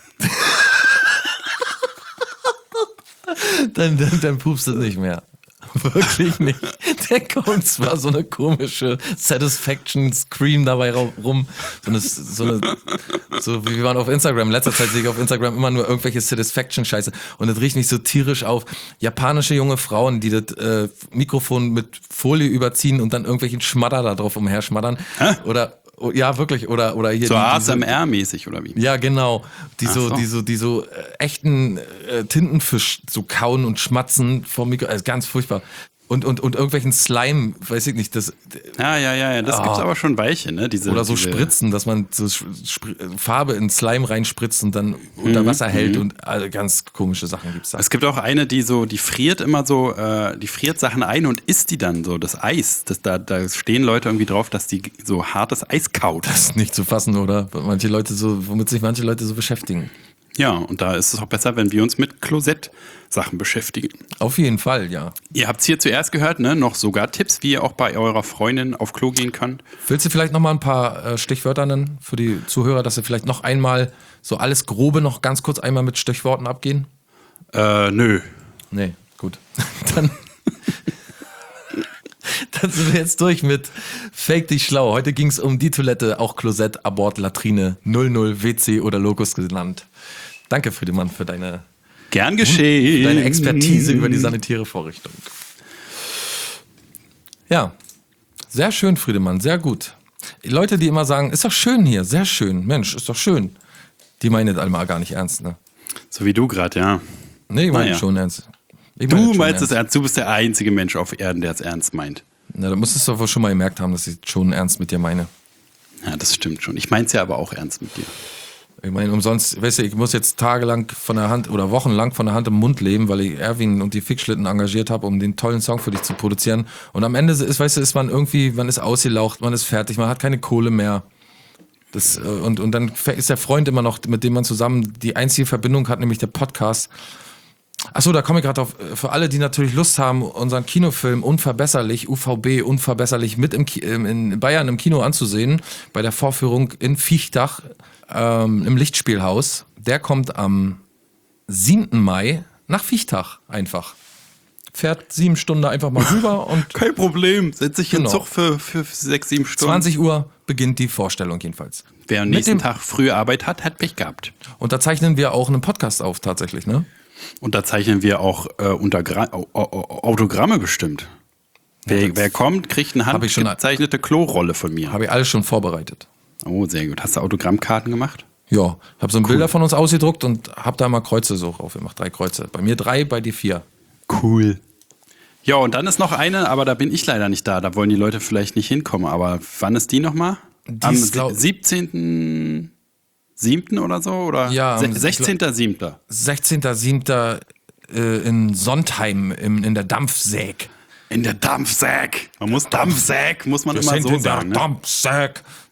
dann, dann, dann pupst es nicht mehr. Wirklich nicht. Der kommt zwar so eine komische Satisfaction-Scream dabei rum. So eine, so eine, so wie wir waren auf Instagram. In letzter Zeit sehe ich auf Instagram immer nur irgendwelche Satisfaction-Scheiße. Und das riecht mich so tierisch auf. Japanische junge Frauen, die das äh, Mikrofon mit Folie überziehen und dann irgendwelchen Schmadder da drauf umherschmattern. Hä? Oder, oh, ja, wirklich. Oder, oder hier so die, A diese- S M R-mäßig oder wie? ja, genau. Die Ach so, so. die so, die so äh, echten äh, Tintenfisch so kauen und schmatzen vom Mikro. Also ganz furchtbar. Und, und, und irgendwelchen Slime, weiß ich nicht, das, Ja, ja, ja, ja. Das Ah. gibt's aber schon weiche, ne? Diese, oder so diese, Spritzen, dass man so Spr Farbe in Slime reinspritzt und dann unter Wasser hält und also ganz komische Sachen gibt's da. Es gibt auch eine, die so, die friert immer so, äh, die friert Sachen ein und isst die dann so, das Eis. Das, da, da stehen Leute irgendwie drauf, dass die so hartes Eis kaut. Das ist nicht zu fassen, oder? Manche Leute so, womit sich manche Leute so beschäftigen. Ja, und da ist es auch besser, wenn wir uns mit Klosett-Sachen beschäftigen. Auf jeden Fall, ja. Ihr habt es hier zuerst gehört, ne? Noch sogar Tipps, wie ihr auch bei eurer Freundin auf Klo gehen könnt. Willst du vielleicht noch mal ein paar äh, Stichwörter nennen für die Zuhörer, dass sie vielleicht noch einmal so alles Grobe noch ganz kurz einmal mit Stichworten abgehen? Äh, nö. Nee, gut. Dann, dann sind wir jetzt durch mit Fake dich schlau. Heute ging es um die Toilette, auch Klosett, Abort, Latrine, null null, W C oder Locus genannt. Danke, Friedemann, für deine, Gern geschehen. für deine Expertise über die sanitäre Vorrichtung. Ja, sehr schön, Friedemann, sehr gut. Leute, die immer sagen, ist doch schön hier, sehr schön, Mensch, ist doch schön. Die meinen das einmal gar nicht ernst, ne? So wie du gerade, ja. Nee, ich meine Naja. schon ernst. Ich meine Du das schon meinst es ernst. Du bist der einzige Mensch auf Erden, der es ernst meint. Na, da musstest du doch wohl schon mal gemerkt haben, dass ich schon ernst mit dir meine. Ja, das stimmt schon. Ich mein's ja aber auch ernst mit dir. Ich meine, umsonst, weißt du, ich muss jetzt tagelang von der Hand oder wochenlang von der Hand im Mund leben, weil ich Erwin und die Fickschlitten engagiert habe, um den tollen Song für dich zu produzieren. Und am Ende ist, weißt du, ist man irgendwie, man ist ausgelaucht, man ist fertig, man hat keine Kohle mehr. Das, äh, und, und dann ist der Freund immer noch, mit dem man zusammen die einzige Verbindung hat, nämlich der Podcast. Achso, da komme ich gerade auf. Für alle, die natürlich Lust haben, unseren Kinofilm Unverbesserlich, U V B Unverbesserlich mit im Ki in Bayern im Kino anzusehen, bei der Vorführung in Viechtach ähm, im Lichtspielhaus. Der kommt am siebten Mai nach Viechtach einfach. Fährt sieben Stunden einfach mal rüber und Kein Problem. Setz dich in den Genau. Zug für, für sechs, sieben Stunden. zwanzig Uhr beginnt die Vorstellung jedenfalls. Wer am Mit nächsten dem- Tag früh Arbeit hat, hat Pech gehabt. Und da zeichnen wir auch einen Podcast auf tatsächlich, ne? Und da zeichnen wir auch äh, unter Gra Au- Au- Au- Autogramme bestimmt. Wer, wer kommt, kriegt eine Hab ich schon- handgezeichnete Klorolle von mir. Habe ich alles schon vorbereitet. Oh, sehr gut. Hast du Autogrammkarten gemacht? Ja, ich habe so ein Bilder von uns ausgedruckt und habe da mal Kreuze so drauf gemacht. Drei Kreuze. Bei mir drei, bei dir vier. Cool. Ja, und dann ist noch eine, aber da bin ich leider nicht da. Da wollen die Leute vielleicht nicht hinkommen. Aber wann ist die nochmal? Die Am ist, glaub- siebzehnten siebten oder so? Oder Ja, am- Se- sechzehnten siebten sechzehnten siebten äh, in Sontheim im, in der Dampfsäg. In der Dampfsäg. Man muss Dampfsäg, muss man immer so sagen. Ne? Dampfsäg.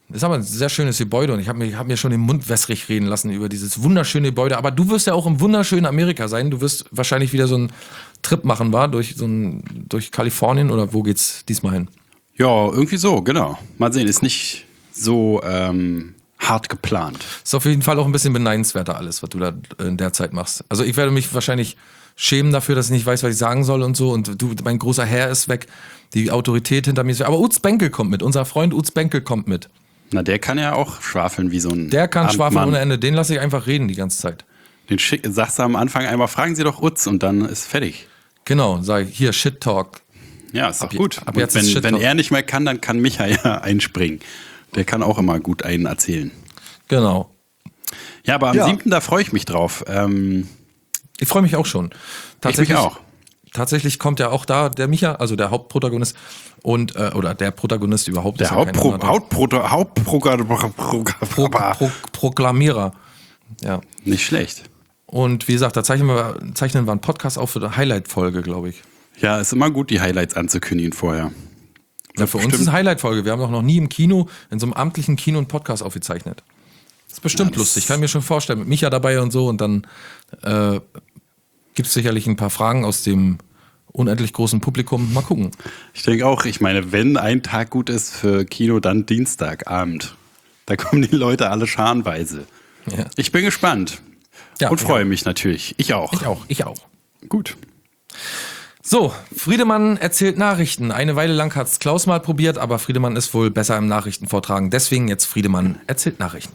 ist aber ein sehr schönes Gebäude und ich habe mir, hab mir schon den Mund wässrig reden lassen über dieses wunderschöne Gebäude. Aber du wirst ja auch im wunderschönen Amerika sein. Du wirst wahrscheinlich wieder so einen Trip machen, war durch so ein, durch Kalifornien oder wo geht's diesmal hin? Ja, irgendwie so, genau. Mal sehen, ist nicht so ähm, hart geplant. Ist auf jeden Fall auch ein bisschen beneidenswerter alles, was du da in der Zeit machst. Also ich werde mich wahrscheinlich schämen dafür, dass ich nicht weiß, was ich sagen soll und so. Und du, mein großer Herr ist weg, die Autorität hinter mir ist weg. Aber Utz Benkel kommt mit, unser Freund Utz Benkel kommt mit. Na, der kann ja auch schwafeln wie so ein Der kann Amtmann. schwafeln ohne Ende, den lasse ich einfach reden die ganze Zeit. Den schick, sagst du am Anfang einmal, fragen Sie doch Utz und dann ist fertig. Genau, sag ich, hier, Shit Talk. Ja, ist doch Ab je- gut. ab Und jetzt ist wenn, Shit wenn Talk. er nicht mehr kann, dann kann Micha ja einspringen. Der kann auch immer gut einen erzählen. Genau. Ja, aber am Ja. siebten da freue ich mich drauf. Ähm, Ich freue mich auch schon. ich mich auch. Tatsächlich kommt ja auch da der Micha, also der Hauptprotagonist und äh, oder der Protagonist überhaupt. Der ist ja kein Hauptpro anderer. Hauptpro Hauptpro Pro, Pro, Proklamierer. Ja. Nicht schlecht. Und wie gesagt, da zeichnen wir, zeichnen wir einen Podcast auf für eine Highlight-Folge, glaube ich. Ja, ist immer gut, die Highlights anzukündigen vorher. Ja, für uns ist eine Highlight-Folge. Wir haben doch noch nie im Kino, in so einem amtlichen Kino einen Podcast aufgezeichnet. Das ist bestimmt Ja, das- lustig, kann ich mir schon vorstellen. Mit Micha dabei und so. Und dann äh, gibt es sicherlich ein paar Fragen aus dem unendlich großen Publikum. Mal gucken. Ich denke auch, ich meine, wenn ein Tag gut ist für Kino, dann Dienstagabend. Da kommen die Leute alle scharenweise. Ja. Ich bin gespannt. Ja, und freue ja. mich natürlich. Ich auch. Ich auch, ich auch. Gut. So, Friedemann erzählt Nachrichten. Eine Weile lang hat es Klaus mal probiert, aber Friedemann ist wohl besser im Nachrichtenvortragen. Deswegen jetzt Friedemann erzählt Nachrichten.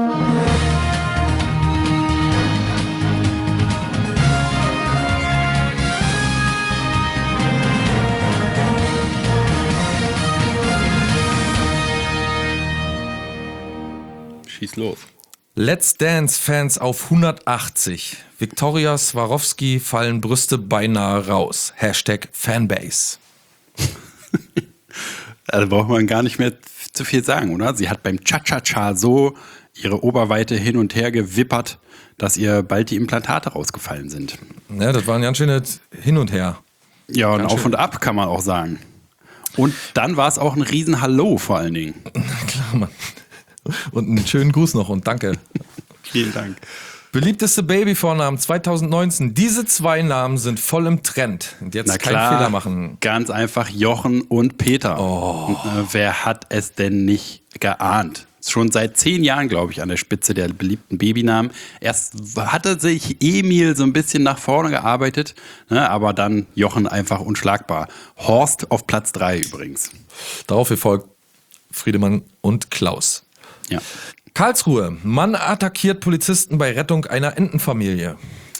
Schieß los. Let's Dance-Fans auf hundertachtzig. Viktoria Swarovski fallen Brüste beinahe raus. Hashtag Fanbase. Da braucht man gar nicht mehr zu viel sagen, oder? Sie hat beim Cha-Cha-Cha so ihre Oberweite hin und her gewippert, dass ihr bald die Implantate rausgefallen sind. Ja, das war ein ganz schönes Hin und Her. Ja, und Ganz auf schön. und ab kann man auch sagen. Und dann war es auch ein Riesen-Hallo vor allen Dingen. Klar, Mann. Und einen schönen Gruß noch und danke. Vielen Dank. Beliebteste Babyvornamen zwanzig neunzehn. Diese zwei Namen sind voll im Trend. Und jetzt Na keinen klar, Fehler machen. ganz einfach Jochen und Peter. Und, äh, wer hat es denn nicht geahnt? Schon seit zehn Jahren, glaube ich, an der Spitze der beliebten Babynamen. Erst hatte sich Emil so ein bisschen nach vorne gearbeitet, ne, aber dann Jochen einfach unschlagbar. Horst auf Platz drei übrigens. Darauf folgt Friedemann und Klaus. Ja. Karlsruhe. Mann attackiert Polizisten bei Rettung einer Entenfamilie.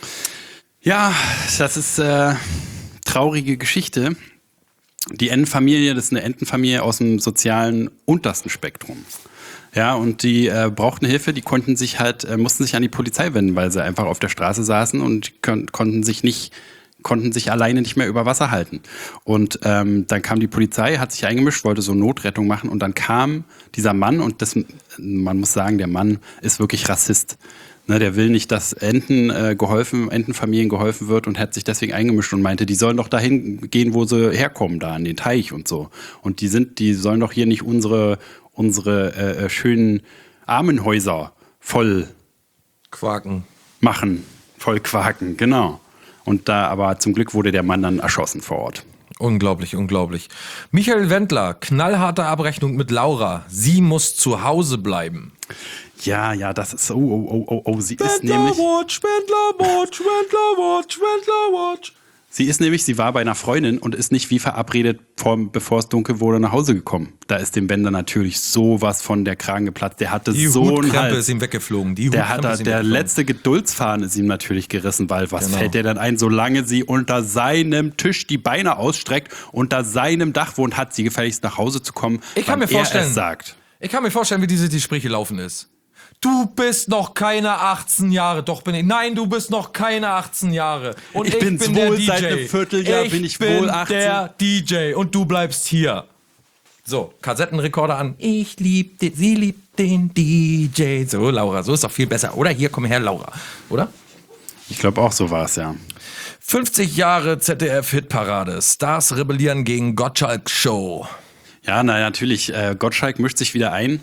Ja, das ist äh, traurige Geschichte. Die Entenfamilie, das ist eine Entenfamilie aus dem sozialen untersten Spektrum. Ja, und die äh, brauchten Hilfe, die konnten sich halt, äh, mussten sich an die Polizei wenden, weil sie einfach auf der Straße saßen und kon- konnten sich nicht, konnten sich alleine nicht mehr über Wasser halten. Und ähm, dann kam die Polizei, hat sich eingemischt, wollte so Notrettung machen und dann kam dieser Mann und das, man muss sagen, der Mann ist wirklich Rassist. Ne, der will nicht, dass Enten äh, geholfen, Entenfamilien geholfen wird und hat sich deswegen eingemischt und meinte, die sollen doch dahin gehen, wo sie herkommen, da an den Teich und so. Und die sind, die sollen doch hier nicht unsere unsere äh, schönen Armenhäuser voll Quaken. machen, voll quaken, genau. Und da, aber zum Glück wurde der Mann dann erschossen vor Ort. Unglaublich, unglaublich. Michael Wendler, knallharte Abrechnung mit Laura. Sie muss zu Hause bleiben. Ja, ja, das ist, oh, oh, oh, oh, oh, sie ist nämlich, Watch, Wendler Watch, Wendler Watch, Wendler Watch. sie ist nämlich, sie war bei einer Freundin und ist nicht wie verabredet, vor, bevor es dunkel wurde, nach Hause gekommen. Da ist dem Wendler natürlich sowas von der Kragen geplatzt. Der hatte Die so einen Hutkrempe Hals. ist ihm weggeflogen. Die Der, hat Hutkrempe da, ist ihm der weggeflogen. letzte Geduldsfaden ist ihm natürlich gerissen, weil was Genau. fällt dir denn ein, solange sie unter seinem Tisch die Beine ausstreckt, unter seinem Dach wohnt, hat sie gefälligst nach Hause zu kommen, Ich kann wann mir vorstellen- er es sagt. Ich kann mir vorstellen, wie diese Gespräche laufen ist. Du bist noch keine achtzehn Jahre. Doch bin ich. Nein, du bist noch keine achtzehn Jahre. Und Ich ich, bin's bin der wohl, D J. seit einem Vierteljahr bin ich bin wohl achtzehn. der D J und du bleibst hier. So, Kassettenrekorder an. Ich lieb den, sie liebt den D J. So, Laura, so ist doch viel besser. Oder hier, komm her, Laura. Oder? Ich glaube auch, so war es, ja. fünfzig Jahre Z D F-Hitparade. Stars rebellieren gegen Gottschalk Show. Ja, na natürlich, äh, Gottschalk mischt sich wieder ein.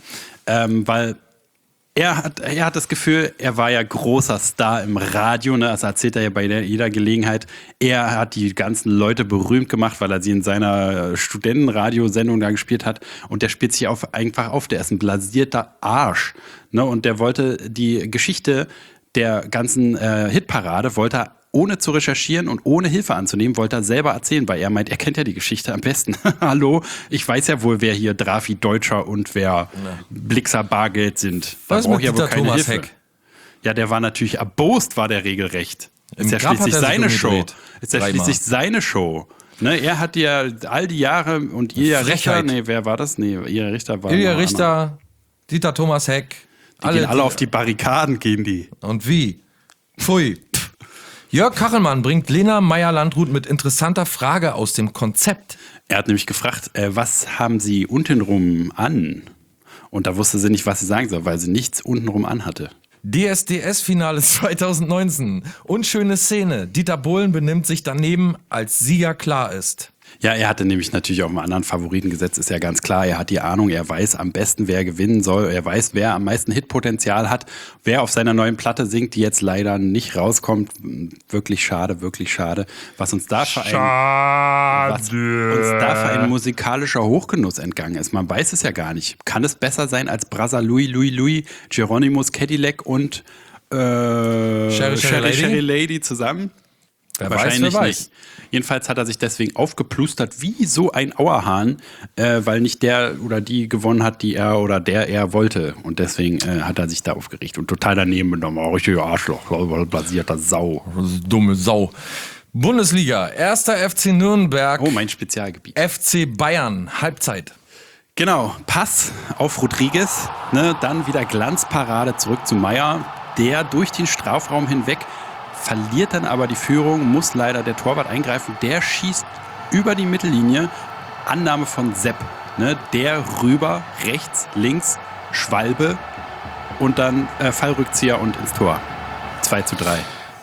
ähm, weil er hat, er hat das Gefühl, er war ja großer Star im Radio, ne? Das erzählt er ja bei jeder Gelegenheit. Er hat die ganzen Leute berühmt gemacht, weil er sie in seiner Studentenradiosendung da gespielt hat. Und der spielt sich auf, einfach auf. Der ist ein blasierter Arsch. Ne? Und der wollte die Geschichte der ganzen äh, Hitparade, wollte er ohne zu recherchieren und ohne Hilfe anzunehmen, wollte er selber erzählen, weil er meint, er kennt ja die Geschichte am besten. Hallo, ich weiß ja wohl, wer hier Drafi Deutscher und wer ja. Blixer Bargeld sind. Da Was brauche mit ich ja wohl Dieter keine Thomas Hilfe. Heck? Ja, der war natürlich erbost, war der regelrecht. Ist Im ja Grab hat schließlich er sich seine Show. umgedreht. Ist ja Dreimal. schließlich seine Show. Ne, er hat ja all die Jahre und Ilja Richter, Frechheit. nee, wer war das? Nee, Ilja Richter war Ilja noch Richter, Dieter Thomas Heck. einer. Die gehen alle auf die Barrikaden, gehen die. Und wie? Pfui. Jörg Kachelmann bringt Lena Meyer-Landrut mit interessanter Frage aus dem Konzept. Er hat nämlich gefragt, äh, was haben Sie untenrum an? Und da wusste sie nicht, was sie sagen soll, weil sie nichts untenrum anhatte. D S D S-Finale zwanzig neunzehn. Unschöne Szene. Dieter Bohlen benimmt sich daneben, als Sieger klar ist. Ja, er hatte nämlich natürlich auch einen anderen Favoriten gesetzt, ist ja ganz klar. Er hat die Ahnung, er weiß am besten, wer gewinnen soll. Er weiß, wer am meisten Hitpotenzial hat, wer auf seiner neuen Platte singt, die jetzt leider nicht rauskommt. Wirklich schade, wirklich schade. Was uns da für ein, was uns da für ein musikalischer Hochgenuss entgangen ist. Man weiß es ja gar nicht. Kann es besser sein als Brother Louis, Louis, Louis, Geronimus Cadillac und äh, Sherry, Sherry Lady? Sherry Lady zusammen? Wer weiß, Wahrscheinlich wer weiß. nicht. Jedenfalls hat er sich deswegen aufgeplustert wie so ein Auerhahn, äh, weil nicht der oder die gewonnen hat, die er oder der er wollte. Und deswegen äh, hat er sich da aufgeregt und total daneben genommen. Oh, richtiger Arschloch, blasierter Sau. Dumme Sau. Bundesliga, erster F C Nürnberg, Oh, mein Spezialgebiet. F C Bayern, Halbzeit. Genau, Pass auf Rodriguez, ne, dann wieder Glanzparade zurück zu Meier, der durch den Strafraum hinweg verliert dann aber die Führung, muss leider der Torwart eingreifen, der schießt über die Mittellinie, Annahme von Sepp, ne, der rüber, rechts, links, Schwalbe und dann äh, Fallrückzieher und ins Tor. zwei zu drei.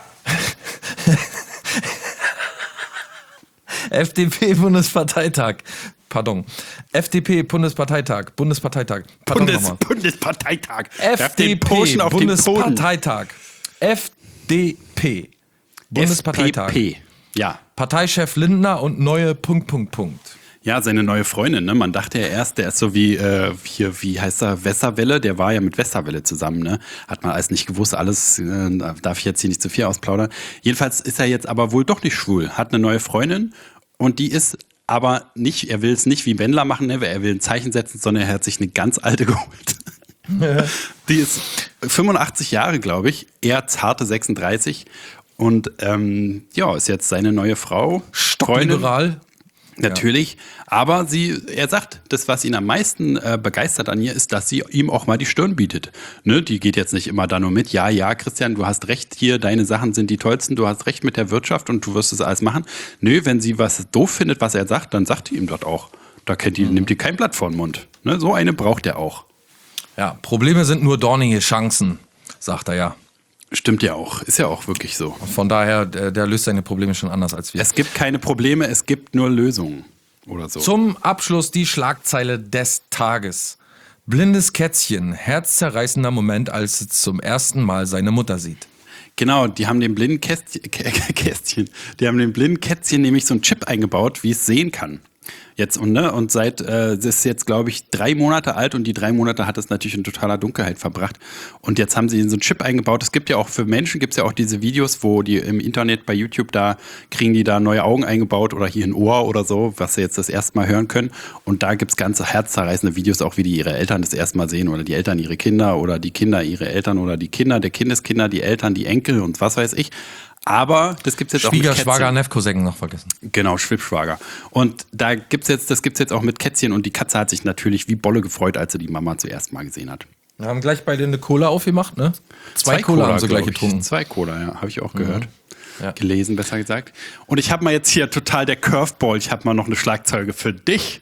F D P-Bundesparteitag. Pardon. F D P-Bundesparteitag. Bundesparteitag. Pardon Bundes, nochmal. Bundesparteitag. Werf den Poschen auf den Boden. Bundesparteitag. F D P. Bundesparteitag. F P P. Ja. Parteichef Lindner und neue Punkt, Punkt, Punkt. Ja, seine neue Freundin, ne? Man dachte ja erst, der ist so wie, äh, hier, wie heißt er, Westerwelle, der war ja mit Westerwelle zusammen, ne? Hat man alles nicht gewusst, alles, äh, darf ich jetzt hier nicht zu viel ausplaudern. Jedenfalls ist er jetzt aber wohl doch nicht schwul, hat eine neue Freundin und die ist aber nicht, er will es nicht wie Wendler machen, ne? Er will ein Zeichen setzen, sondern er hat sich eine ganz alte geholt. Die ist fünfundachtzig Jahre, glaube ich, er zarte sechsunddreißig und ähm, ja, ist jetzt seine neue Frau. Stockliberal. Natürlich, aber sie, er sagt, das, was ihn am meisten äh, begeistert an ihr, ist, dass sie ihm auch mal die Stirn bietet. Ne? Die geht jetzt nicht immer da nur mit, ja, ja, Christian, du hast recht hier, deine Sachen sind die tollsten, du hast recht mit der Wirtschaft und du wirst es alles machen. Nö, wenn sie was doof findet, was er sagt, dann sagt die ihm das auch. Da kennt die, mhm. nimmt die kein Blatt vor den Mund. Ne? So eine braucht er auch. Ja, Probleme sind nur dornige Chancen, sagt er ja. Stimmt ja auch, ist ja auch wirklich so. Von daher, der, der löst seine Probleme schon anders als wir. Es gibt keine Probleme, es gibt nur Lösungen oder so. Zum Abschluss die Schlagzeile des Tages. Blindes Kätzchen, herzzerreißender Moment, als es zum ersten Mal seine Mutter sieht. Genau, die haben dem blinden Kästchen, Kästchen, die haben dem blinden Kätzchen nämlich so einen Chip eingebaut, wie es sehen kann. Jetzt und ne und seit äh, das ist jetzt glaube ich drei Monate alt und die drei Monate hat es natürlich in totaler Dunkelheit verbracht und jetzt haben sie so einen Chip eingebaut. Es gibt ja auch für Menschen gibt's ja auch diese Videos, wo die im Internet bei YouTube da kriegen die da neue Augen eingebaut oder hier ein Ohr oder so, was sie jetzt das erste Mal hören können und da gibt's ganze herzzerreißende Videos auch, wie die ihre Eltern das erste Mal sehen oder die Eltern ihre Kinder oder die Kinder ihre Eltern oder die Kinder der Kindeskinder, die Eltern, die Enkel und was weiß ich. Aber das gibt's jetzt auch mit Schwieger, Kätzchen. Schwager, Nefkosägen noch vergessen. Genau, Schwibschwager. Und da gibt's jetzt, das gibt's jetzt auch mit Kätzchen und die Katze hat sich natürlich wie Bolle gefreut, als sie die Mama zuerst mal gesehen hat. Wir haben gleich beide eine Cola aufgemacht, ne? Zwei, Zwei Cola, Cola haben sie gleich getrunken. Zwei Cola, ja, habe ich auch gehört. Mhm. Ja. Gelesen, besser gesagt. Und ich habe mal jetzt hier total der Curveball, ich habe mal noch eine Schlagzeile für dich.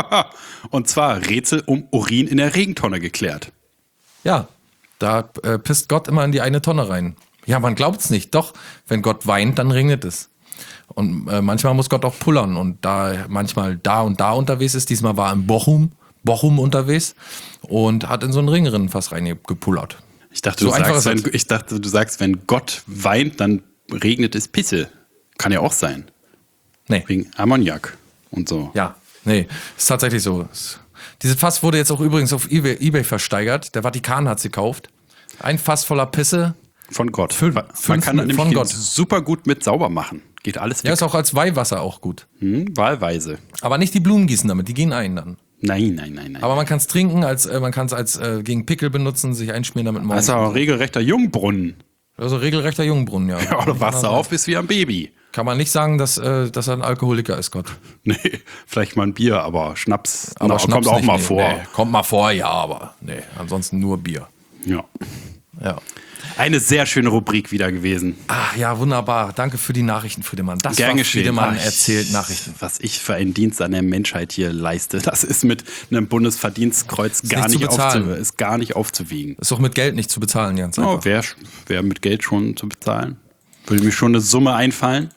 Und zwar Rätsel um Urin in der Regentonne geklärt. Ja, da äh, pisst Gott immer in die eine Tonne rein. Ja, man glaubt's nicht. Doch, wenn Gott weint, dann regnet es. Und äh, manchmal muss Gott auch pullern. Und da manchmal da und da unterwegs ist, diesmal war in Bochum, Bochum unterwegs und hat in so einen Ringrennen fast reingepullert. Ich dachte, So du einfach sagst, ist wenn, ich dachte, du sagst, wenn Gott weint, dann regnet es Pisse. Kann ja auch sein. Nee. Wegen Ammoniak und so. Ja, nee, ist tatsächlich so. Es- Dieses Fass wurde jetzt auch übrigens auf eBay, eBay versteigert. Der Vatikan hat es gekauft. Ein Fass voller Pisse. Von Gott. Fünf- Man fünf kann nämlich von den Gott. super gut mit sauber machen. Geht alles Ja, weg. ist auch als Weihwasser auch gut. Hm, wahlweise. Aber nicht die Blumen gießen damit, die gehen ein dann. Nein, nein, nein, nein. Aber man kann es trinken, als, äh, man kann es als äh, gegen Pickel benutzen, sich einschmieren damit morgen. Das ist aber ein regelrechter Jungbrunnen. Also regelrechter Jungbrunnen, ja. Ja, du wachst auf, bist wie ein Baby. Kann man nicht sagen, dass, äh, dass er ein Alkoholiker ist, Gott. Nee, vielleicht mal ein Bier, aber Schnaps, Aber na, Schnaps kommt auch nicht, mal nee, vor. Nee, kommt mal vor, ja, aber nee, ansonsten nur Bier. Ja. Ja. Eine sehr schöne Rubrik wieder gewesen. Ach ja, wunderbar. Danke für die Nachrichten, Friedemann. Das Gern war geschehen. Friedemann Ach, erzählt Nachrichten. Was ich für einen Dienst an der Menschheit hier leiste, das ist mit einem Bundesverdienstkreuz gar nicht zu nicht, bezahlen. aufzu ist gar nicht aufzuwiegen. Ist auch mit Geld nicht zu bezahlen, ganz Oh, einfach. Wäre wär mit Geld schon zu bezahlen. Würde mir schon eine Summe einfallen.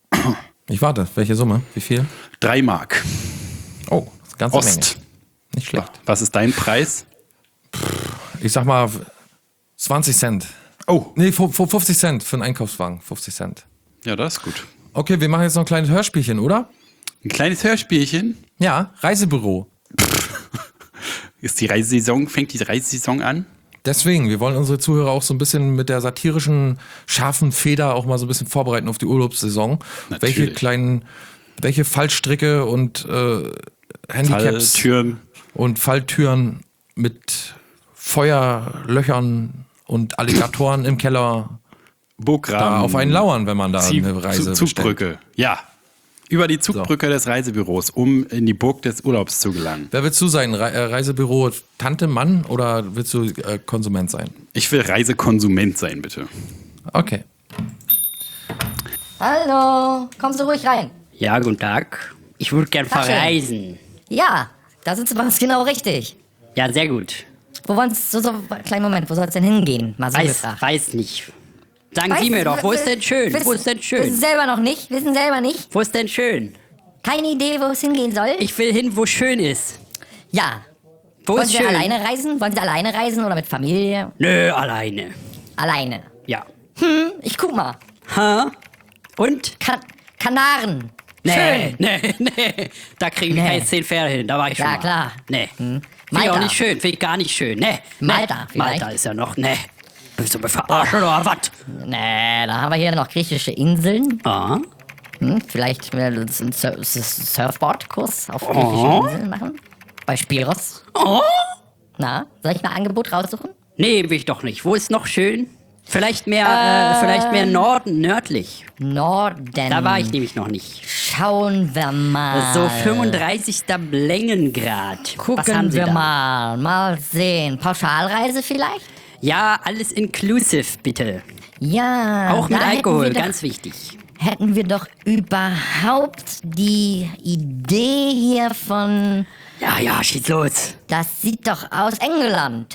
Ich warte, welche Summe? Wie viel? Drei Mark. Oh, das ist eine ganze Ost. Menge. Nicht schlecht. Was ist dein Preis? Ich sag mal zwanzig Cent. Oh. Nee, fu- fu- fünfzig Cent für einen Einkaufswagen. fünfzig Cent. Ja, das ist gut. Okay, wir machen jetzt noch ein kleines Hörspielchen, oder? Ein kleines Hörspielchen. Ja, Reisebüro. Ist die Reisesaison, fängt die Reisesaison an? Deswegen, wir wollen unsere Zuhörer auch so ein bisschen mit der satirischen, scharfen Feder auch mal so ein bisschen vorbereiten auf die Urlaubssaison. Natürlich. Welche kleinen, welche Fallstricke und äh, Handicaps Falltüren. und Falltüren mit Feuerlöchern und Alligatoren im Keller Burggraben. da auf einen lauern, wenn man da Zieh- eine Reise Zu- bestellt. Zugbrücke. Ja. Über die Zugbrücke des Reisebüros, um in die Burg des Urlaubs zu gelangen. Wer willst du sein? Re äh, Reisebüro Tante, Mann oder willst du äh, Konsument sein? Ich will Reisekonsument sein, bitte. Okay. Hallo, kommst du ruhig rein? Ja, guten Tag. Ich würde gern Tag schön. verreisen. Ja, da sind Sie bei uns genau richtig. Ja, sehr gut. Wo wollen Sie, so, so, kleinen Moment, wo soll es denn hingehen? Mal so Weiß, gefragt. weiß nicht. Sagen Weiß- Sie mir doch, wo ist w- denn schön? wissen- Wo ist denn Wissen schön? selber noch nicht, wissen selber nicht. Wo ist denn schön? Keine Idee, wo es hingehen soll? Ich will hin, wo schön ist. ja. Wo Wollen ist Sie schön? alleine reisen? Wollen Sie alleine reisen oder mit Familie? Nö, alleine. Alleine. Ja. Hm, ich guck mal. Ha? Und? Ka Kanaren. Nee, Schön. nee, nee. Da kriege ich Nee. keine zehn Pferde hin, da war ich schon Ja, mal. klar. Nee. Hm. Finde ich auch Malta. nicht schön, finde ich gar nicht schön. Nee. Malta nee. vielleicht. Malta ist ja noch, nee. Bist du mir verarschen oder was? Nee, da haben wir hier noch griechische Inseln. Ah. Hm, vielleicht äh, einen Sur- Sur- Surfboard-Kurs auf griechischen Oh. Inseln machen. Bei Spiros. Oh. Na, soll ich mal ein Angebot raussuchen? Nee, will ich doch nicht. Wo ist noch schön? Vielleicht mehr, äh, vielleicht mehr Norden, nördlich. Norden. Da war ich nämlich noch nicht. Schauen wir mal. So fünfunddreißigster Längengrad. Gucken Was haben Sie wir da? mal. Mal sehen. Pauschalreise vielleicht? Ja, alles inclusive, bitte. Ja. Auch mit da hätten Alkohol, wir doch- ganz wichtig. Hätten wir doch überhaupt die Idee hier von... Ja, ja, schieß los. Das sieht doch aus England.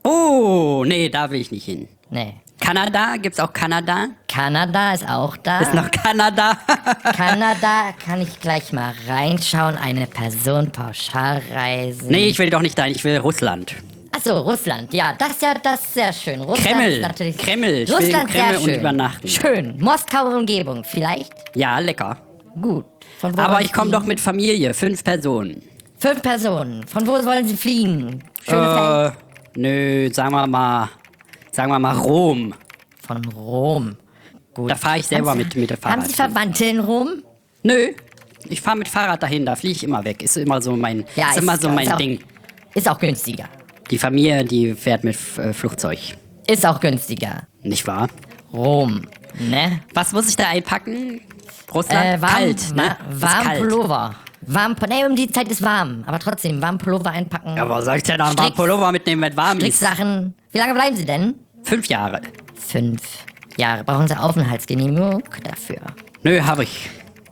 Oh, nee, da will ich nicht hin. Nee. Kanada, gibt's auch Kanada? Kanada ist auch da. Ist noch Kanada? Kanada kann ich gleich mal reinschauen. Eine Person Pauschalreise. Nee, ich will doch nicht dahin, ich will Russland. Achso, Russland. Ja, das ist ja das ist sehr schön. Russland Kreml. ist natürlich. Kreml. Ich will Russland im Kreml sehr und schön. übernachten. Schön. Moskauer Umgebung vielleicht. Ja, lecker. Gut. Von wo Aber wollen ich komme Sie- doch mit Familie, fünf Personen. Fünf Personen. Von wo wollen Sie fliegen? Schönes Land. Äh, nö, sagen wir mal, sagen wir mal Rom. Von Rom. Gut. Da fahre ich selber Haben Sie- mit, mit dem Fahrrad. Haben Sie Verwandte in Rom? Nö, ich fahre mit Fahrrad dahin, da fliege ich immer weg. Ist immer so mein, Ja, ist immer so ist mein auch, Ding. Ist auch günstiger. Die Familie, die fährt mit äh, Flugzeug. Ist auch günstiger. Nicht wahr? Rom. Ne? Was muss ich da einpacken? Russland? Äh, warm, kalt, ne? wa- Ist warm kalt. Pullover. Warm, nee, um die Zeit ist warm. Aber trotzdem, warm Pullover einpacken. Ja, wo soll ich denn noch einen Stricks- Pullover mitnehmen, wenn warm ist? Stricksachen. Wie lange bleiben Sie denn? Fünf Jahre. Fünf Jahre. Brauchen Sie Aufenthaltsgenehmigung dafür? Nö, habe ich.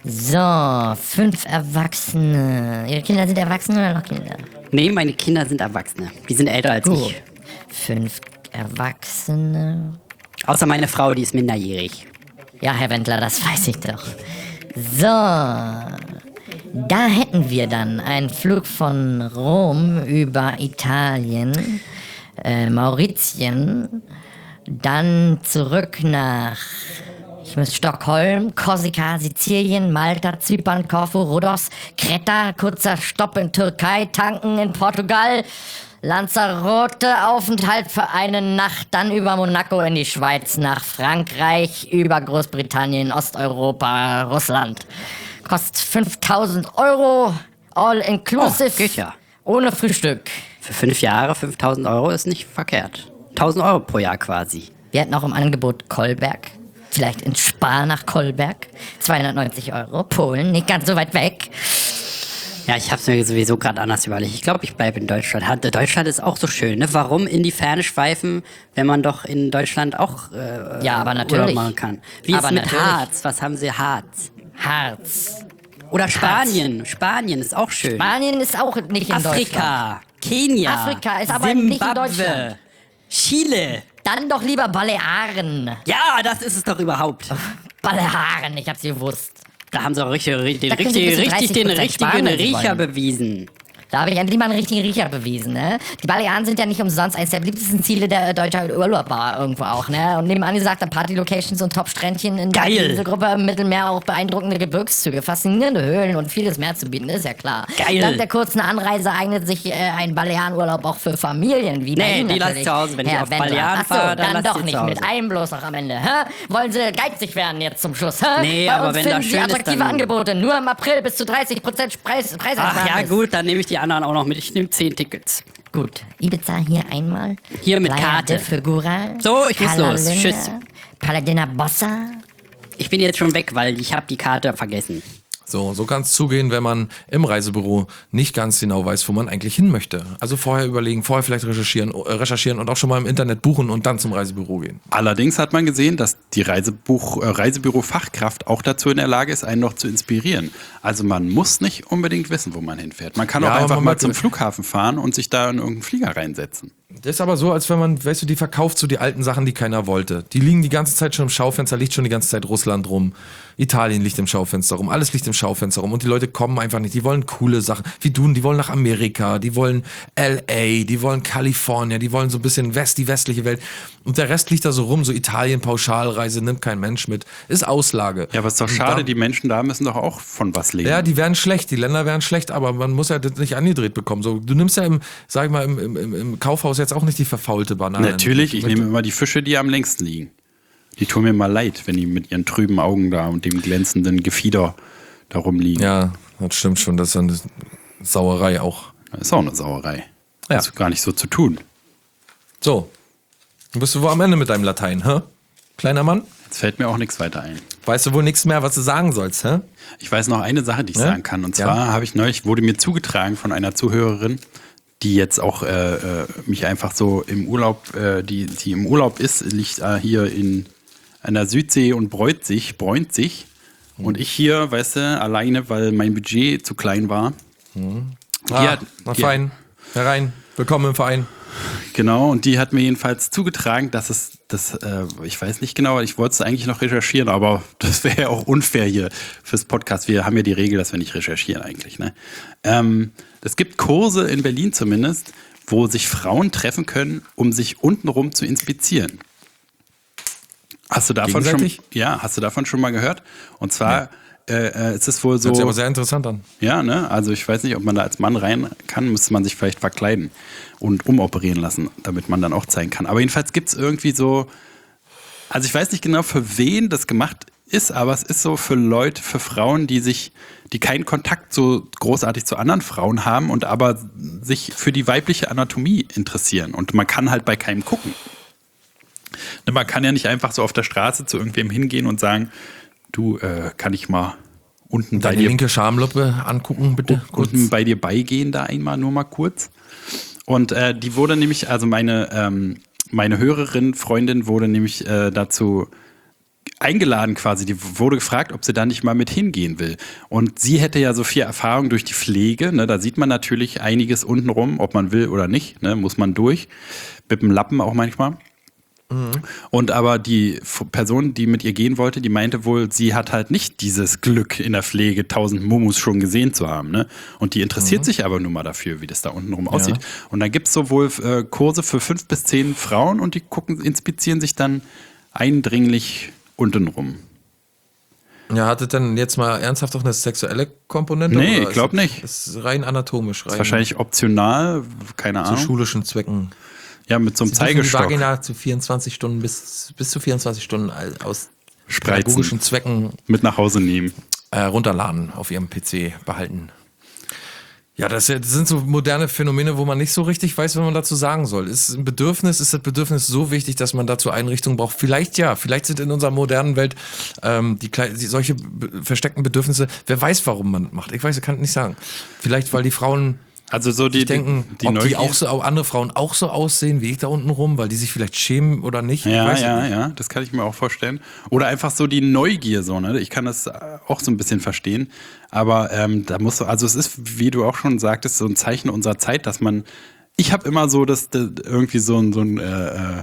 So, fünf Erwachsene. Ihre Kinder sind Erwachsene oder noch Kinder? Nee, meine Kinder sind Erwachsene. Die sind älter als Gut. ich. Fünf Erwachsene. Außer meine Frau, die ist minderjährig. Ja, Herr Wendler, das weiß ich doch. So. Da hätten wir dann einen Flug von Rom über Italien, äh, Mauritien, dann zurück nach ich muss Stockholm, Korsika, Sizilien, Malta, Zypern, Korfu, Rhodos, Kreta, kurzer Stopp in Türkei, tanken in Portugal, Lanzarote, Aufenthalt für eine Nacht, dann über Monaco in die Schweiz, nach Frankreich, über Großbritannien, Osteuropa, Russland. Kostet fünftausend Euro, all inclusive, Oh, geht ja. ohne Frühstück. Für fünf Jahre fünftausend Euro ist nicht verkehrt. tausend Euro pro Jahr quasi. Wir hatten auch im Angebot Kolberg. Vielleicht in Spa nach Kolberg. zweihundertneunzig Euro. Polen, nicht ganz so weit weg. Ja, ich hab's mir sowieso gerade anders überlegt. Ich glaube, ich bleibe in Deutschland. Ha- Deutschland ist auch so schön, ne? Warum in die Ferne schweifen, wenn man doch in Deutschland auch äh, Ja, aber Urlaub natürlich. machen kann? Wie Aber ist mit natürlich. Harz? Was haben sie Harz? Harz. Oder Spanien. Spanien ist auch schön. Spanien ist auch nicht in Deutschland. Afrika. Kenia. Afrika ist aber nicht in Zimbabwe, Deutschland. Chile. Dann doch lieber Balearen. Ja, das ist es doch überhaupt. Balearen, ich hab's gewusst. Da haben sie auch richtig, den, Da können Sie richtig, bis zu richtig den 30% richtigen sparen, wenn Sie Riecher wollen. bewiesen. Da habe ich endlich mal einen richtigen Riecher bewiesen, ne? Die Balearen sind ja nicht umsonst eines der beliebtesten Ziele der deutschen Urlauber irgendwo auch, ne? Und nebenan gesagt, Party-Locations und Top-Strändchen in der Geil. Inselgruppe im Mittelmeer auch beeindruckende Gebirgszüge, faszinierende Höhlen und vieles mehr zu bieten, ist ja klar. Geil. Dank der kurzen Anreise eignet sich äh, ein Balearenurlaub auch für Familien, wie bei Nee, Ihnen die lass natürlich, ich zu Hause. Wenn ich Herr auf Wendler. Balearen Ach so, fahre, dann dann lass doch ich nicht zu mit Hause. einem bloß noch am Ende, hä? Wollen Sie geizig werden jetzt zum Schluss, hä? Nee, Bei aber uns wenn da finden Sie schön ist, attraktive dann- Angebote, nur im April bis zu dreißig Prozent Preis, Ach ja, Preisersparnis. gut, dann nehme ich die anderen auch noch mit. Ich nehme zehn Tickets. Gut, Ibiza hier einmal. Hier mit Playa Karte. de Figura. So, ich muss Cala los. Luna, Tschüss. Paladina Bossa. Ich bin jetzt schon weg, weil ich habe die Karte vergessen. So, so kann es zugehen, wenn man im Reisebüro nicht ganz genau weiß, wo man eigentlich hin möchte. Also vorher überlegen, vorher vielleicht recherchieren, äh, recherchieren und auch schon mal im Internet buchen und dann zum Reisebüro gehen. Allerdings hat man gesehen, dass die Reisebuch, äh, Reisebüro-Fachkraft auch dazu in der Lage ist, einen noch zu inspirieren. Also man muss nicht unbedingt wissen, wo man hinfährt. Man kann Ja, auch aber einfach man mal mag- zum Flughafen fahren und sich da in irgendeinen Flieger reinsetzen. Das ist aber so, als wenn man, weißt du, die verkauft so die alten Sachen, die keiner wollte. Die liegen die ganze Zeit schon im Schaufenster, liegt schon die ganze Zeit Russland rum. Italien liegt im Schaufenster rum, alles liegt im Schaufenster rum und die Leute kommen einfach nicht. Die wollen coole Sachen, wie du, die wollen nach Amerika, die wollen L A, die wollen Kalifornien, die wollen so ein bisschen West, die westliche Welt. Und der Rest liegt da so rum, so Italien, Pauschalreise, nimmt kein Mensch mit. Ist Auslage. Ja, aber ist doch Und schade, da- die Menschen da müssen doch auch von was leben. Ja, die wären schlecht, die Länder wären schlecht, aber man muss ja das nicht angedreht bekommen. So, du nimmst ja im, sag ich mal, im, im, im Kaufhaus jetzt auch nicht die verfaulte Banane. Natürlich, ich Mit- nehme immer die Fische, die am längsten liegen. Die tun mir mal leid, wenn die mit ihren trüben Augen da und dem glänzenden Gefieder da rumliegen. Ja, das stimmt schon, das ist eine Sauerei auch. Das ist auch eine Sauerei. Ja. Das ist gar nicht so zu tun. So, dann bist du wohl am Ende mit deinem Latein, hä? Kleiner Mann? Jetzt fällt mir auch nichts weiter ein. Weißt du wohl nichts mehr, was du sagen sollst, hä? Ich weiß noch eine Sache, die ich Ja? sagen kann. Und Ja. zwar habe ich neulich, wurde mir zugetragen von einer Zuhörerin, die jetzt auch äh, äh, mich einfach so im Urlaub, äh, die, die im Urlaub ist, liegt äh, hier in an der Südsee und bräut sich, bräunt sich. Und ich hier, weißt du, alleine, weil mein Budget zu klein war. Die Ah, hat- na die- fein. Herein. Willkommen im Verein. Genau, und die hat mir jedenfalls zugetragen, dass es, das, äh, ich weiß nicht genau, ich wollte es eigentlich noch recherchieren, aber das wäre ja auch unfair hier fürs Podcast. Wir haben ja die Regel, dass wir nicht recherchieren eigentlich. Ne? Ähm, es gibt Kurse in Berlin zumindest, wo sich Frauen treffen können, um sich untenrum zu inspizieren. Hast du davon schon? Gegenseitig? Ja, hast du davon schon mal gehört? Und zwar äh, äh, es ist wohl so. Hört sich aber sehr interessant an. Ja, ne? Also ich weiß nicht, ob man da als Mann rein kann, müsste man sich vielleicht verkleiden und umoperieren lassen, damit man dann auch zeigen kann. Aber jedenfalls gibt es irgendwie so, also ich weiß nicht genau, für wen das gemacht ist, aber es ist so für Leute, für Frauen, die sich, die keinen Kontakt so großartig zu anderen Frauen haben und aber sich für die weibliche Anatomie interessieren. Und man kann halt bei keinem gucken. Ne, Man kann ja nicht einfach so auf der Straße zu irgendwem hingehen und sagen, du, äh, kann ich mal unten bei Deine dir linke Schamlippe angucken, bitte. Kurz. unten bei dir beigehen da einmal nur mal kurz. Und äh, die wurde nämlich, also meine, ähm, meine Hörerin, Freundin wurde nämlich äh, dazu eingeladen quasi. Die wurde gefragt, ob sie da nicht mal mit hingehen will. Und sie hätte ja so viel Erfahrung durch die Pflege. Ne? Da sieht man natürlich einiges untenrum, ob man will oder nicht. Ne? Muss man durch. Mit dem Lappen auch manchmal. Und aber die F- Person, die mit ihr gehen wollte, die meinte wohl, sie hat halt nicht dieses Glück in der Pflege, tausend Mumus schon gesehen zu haben. Ne? Und die interessiert Mhm. sich aber nur mal dafür, wie das da unten rum Ja. aussieht. Und dann gibt es sowohl äh, Kurse für fünf bis zehn Frauen und die gucken, inspizieren sich dann eindringlich unten rum. Ja, hat es denn jetzt mal ernsthaft auch eine sexuelle Komponente? Nee, oder ich glaub ist es- nicht. Ist rein anatomisch, rein Ist wahrscheinlich optional, keine zu Ahnung. schulischen Zwecken. Ja, mit so einem Sie dürfen die Zeigestock. Vagina zu vierundzwanzig Stunden bis, bis zu vierundzwanzig Stunden al- aus Spreizen. pädagogischen Zwecken Mit nach Hause nehmen. äh, runterladen, auf ihrem P C behalten. Ja, das sind so moderne Phänomene, wo man nicht so richtig weiß, was man dazu sagen soll. Ist ein Bedürfnis, ist das Bedürfnis so wichtig, dass man dazu Einrichtungen braucht? Vielleicht ja, vielleicht sind in unserer modernen Welt ähm, die, klei- die solche be- versteckten Bedürfnisse, wer weiß, warum man macht. Ich weiß, ich kann es nicht sagen. Vielleicht, weil die Frauen Also so die, die denken, die, die ob die Neugier- auch so, auch andere Frauen auch so aussehen wie ich da unten rum, weil die sich vielleicht schämen oder nicht. Ich Ja, weiß es ja, nicht. ja, das kann ich mir auch vorstellen. Oder einfach so die Neugier, so, ne? Ich kann das äh, auch so ein bisschen verstehen. Aber ähm, da muss, also es ist, wie du auch schon sagtest, so ein Zeichen unserer Zeit, dass man, ich habe immer so, dass das irgendwie so ein, so ein, äh, äh,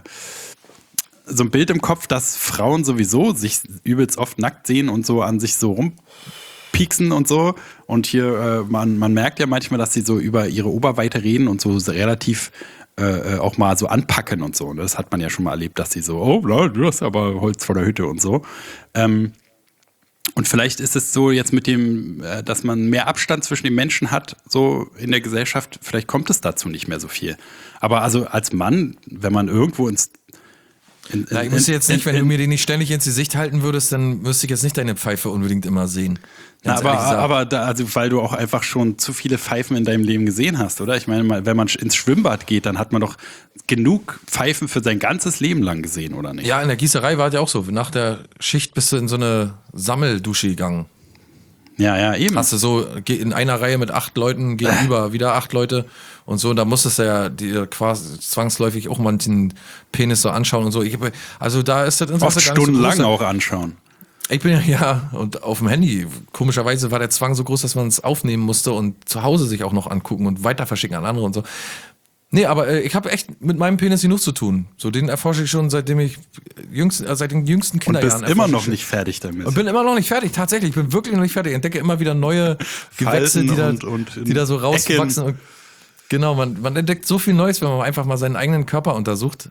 so ein Bild im Kopf, dass Frauen sowieso sich übelst oft nackt sehen und so an sich so rumpieksen und so. Und hier, äh, man, man merkt ja manchmal, dass sie so über ihre Oberweite reden und so relativ äh, auch mal so anpacken und so. Und das hat man ja schon mal erlebt, dass sie so, oh, na, du hast aber Holz vor der Hütte und so. Ähm, und vielleicht ist es so jetzt mit dem, äh, dass man mehr Abstand zwischen den Menschen hat, so in der Gesellschaft, vielleicht kommt es dazu nicht mehr so viel. Aber also als Mann, wenn man irgendwo ins in, Na, ich in- müsste jetzt in- nicht, wenn in- du mir den nicht ständig ins Gesicht halten würdest, dann müsste ich jetzt nicht deine Pfeife unbedingt immer sehen. Na, Ganz aber, ehrlich gesagt. aber da, also weil du auch einfach schon zu viele Pfeifen in deinem Leben gesehen hast, oder? Ich meine, mal, wenn man ins Schwimmbad geht, dann hat man doch genug Pfeifen für sein ganzes Leben lang gesehen, oder nicht? Ja, in der Gießerei war es ja auch so. Nach der Schicht bist du in so eine Sammeldusche gegangen. Ja, ja, eben. Hast du so ge- in einer Reihe mit acht Leuten gegenüber, wieder acht Leute und so. Und da musstest du ja dir quasi zwangsläufig auch manchen Penis so anschauen und so. Ich, hab- also da ist das Oft Interesse gar nicht so stundenlang groß. auch anschauen. Ich bin ja, ja, und auf dem Handy. Komischerweise war der Zwang so groß, dass man es aufnehmen musste und zu Hause sich auch noch angucken und weiter verschicken an andere und so. Nee, aber äh, ich habe echt mit meinem Penis genug zu tun. So, den erforsche ich schon seitdem ich jüngst, äh, seit den jüngsten Und Kinderjahren. bist immer erforsche noch ich- nicht fertig damit. Und bin immer noch nicht fertig, tatsächlich. Ich bin wirklich noch nicht fertig. Ich entdecke immer wieder neue Gewächse, Falten die da, und- und die da so rauswachsen. Ecken. Und genau, man, man entdeckt so viel Neues, wenn man einfach mal seinen eigenen Körper untersucht.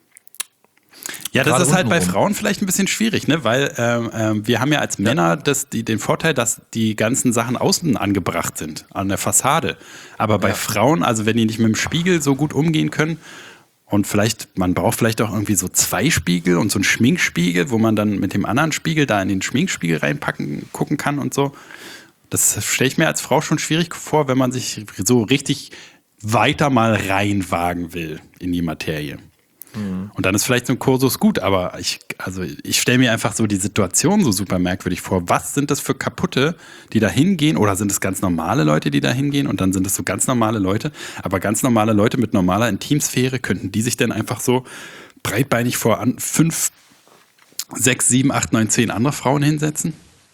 Ja, das Gerade ist halt bei untenrum. Frauen vielleicht ein bisschen schwierig, ne? Weil ähm, ähm, wir haben ja als Männer das, die, den Vorteil, dass die ganzen Sachen außen angebracht sind, an der Fassade. Aber bei Ja. Frauen, also wenn die nicht mit dem Spiegel so gut umgehen können und vielleicht, man braucht vielleicht auch irgendwie so zwei Spiegel und so einen Schminkspiegel, wo man dann mit dem anderen Spiegel da in den Schminkspiegel reinpacken, gucken kann und so. Das stelle ich mir als Frau schon schwierig vor, wenn man sich so richtig weiter mal reinwagen will in die Materie. Und dann ist vielleicht so ein Kursus gut, aber ich, also ich stelle mir einfach so die Situation so super merkwürdig vor. Was sind das für Kaputte, die da hingehen? Oder sind es ganz normale Leute, die da hingehen? Und dann sind es so ganz normale Leute. Aber ganz normale Leute mit normaler Intimsphäre, könnten die sich denn einfach so breitbeinig vor an, fünf, sechs, sieben, acht, neun, zehn andere Frauen hinsetzen?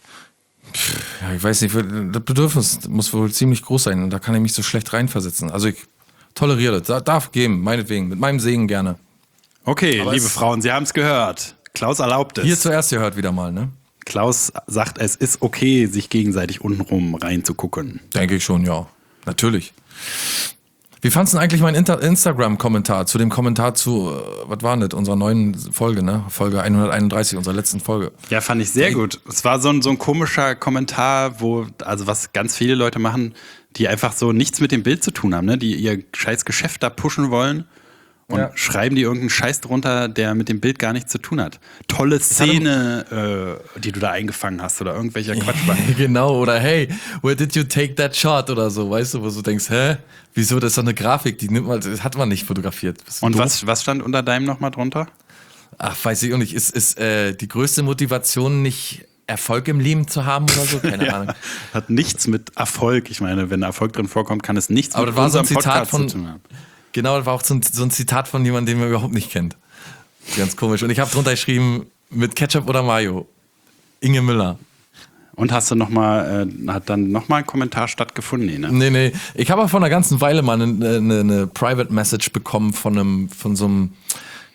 Ja, ich weiß nicht, das Bedürfnis muss wohl ziemlich groß sein und da kann ich mich so schlecht reinversetzen. Also ich toleriere das, darf geben, meinetwegen, mit meinem Segen gerne. Okay, Aber liebe es- Frauen, Sie haben es gehört. Klaus erlaubt es. Hier zuerst gehört wieder mal, ne? Klaus sagt, es ist okay, sich gegenseitig untenrum reinzugucken. Denke ich schon, ja. Natürlich. Wie fandst du denn eigentlich meinen Inter- Instagram-Kommentar zu dem Kommentar zu, äh, was war denn das, unserer neuen Folge, ne? Folge hunderteinunddreißig, unserer letzten Folge. Ja, fand ich sehr gut. Es war so ein, so ein komischer Kommentar, wo, also was ganz viele Leute machen, die einfach so nichts mit dem Bild zu tun haben, ne? Die ihr scheiß Geschäft da pushen wollen und Ja. schreiben die irgendeinen Scheiß drunter, der mit dem Bild gar nichts zu tun hat. Tolle Szene, äh, die du da eingefangen hast oder irgendwelcher Quatsch. Genau, oder hey, where did you take that shot oder so, weißt du, wo du denkst, hä? Wieso, das ist doch eine Grafik, die nimmt man, das hat man nicht fotografiert. Bist du Und doof? was, was stand unter deinem nochmal drunter? Ach, weiß ich auch nicht. Ist, ist äh, die größte Motivation nicht Erfolg im Leben zu haben oder so? Keine Ahnung. Hat nichts mit Erfolg. Ich meine, wenn Erfolg drin vorkommt, kann es nichts Aber mit das war so ein unserem Zitat Podcast von, zu tun haben. genau, das war auch so ein, so ein Zitat von jemandem, den man überhaupt nicht kennt. Ganz komisch. Und ich habe drunter geschrieben, mit Ketchup oder Mayo. Inge Müller. Und hast du noch mal, äh, hat dann nochmal ein Kommentar stattgefunden? Nee, ne? Nee, nee. Ich habe vor einer ganzen Weile mal eine, eine, eine Private Message bekommen von einem, von so einem,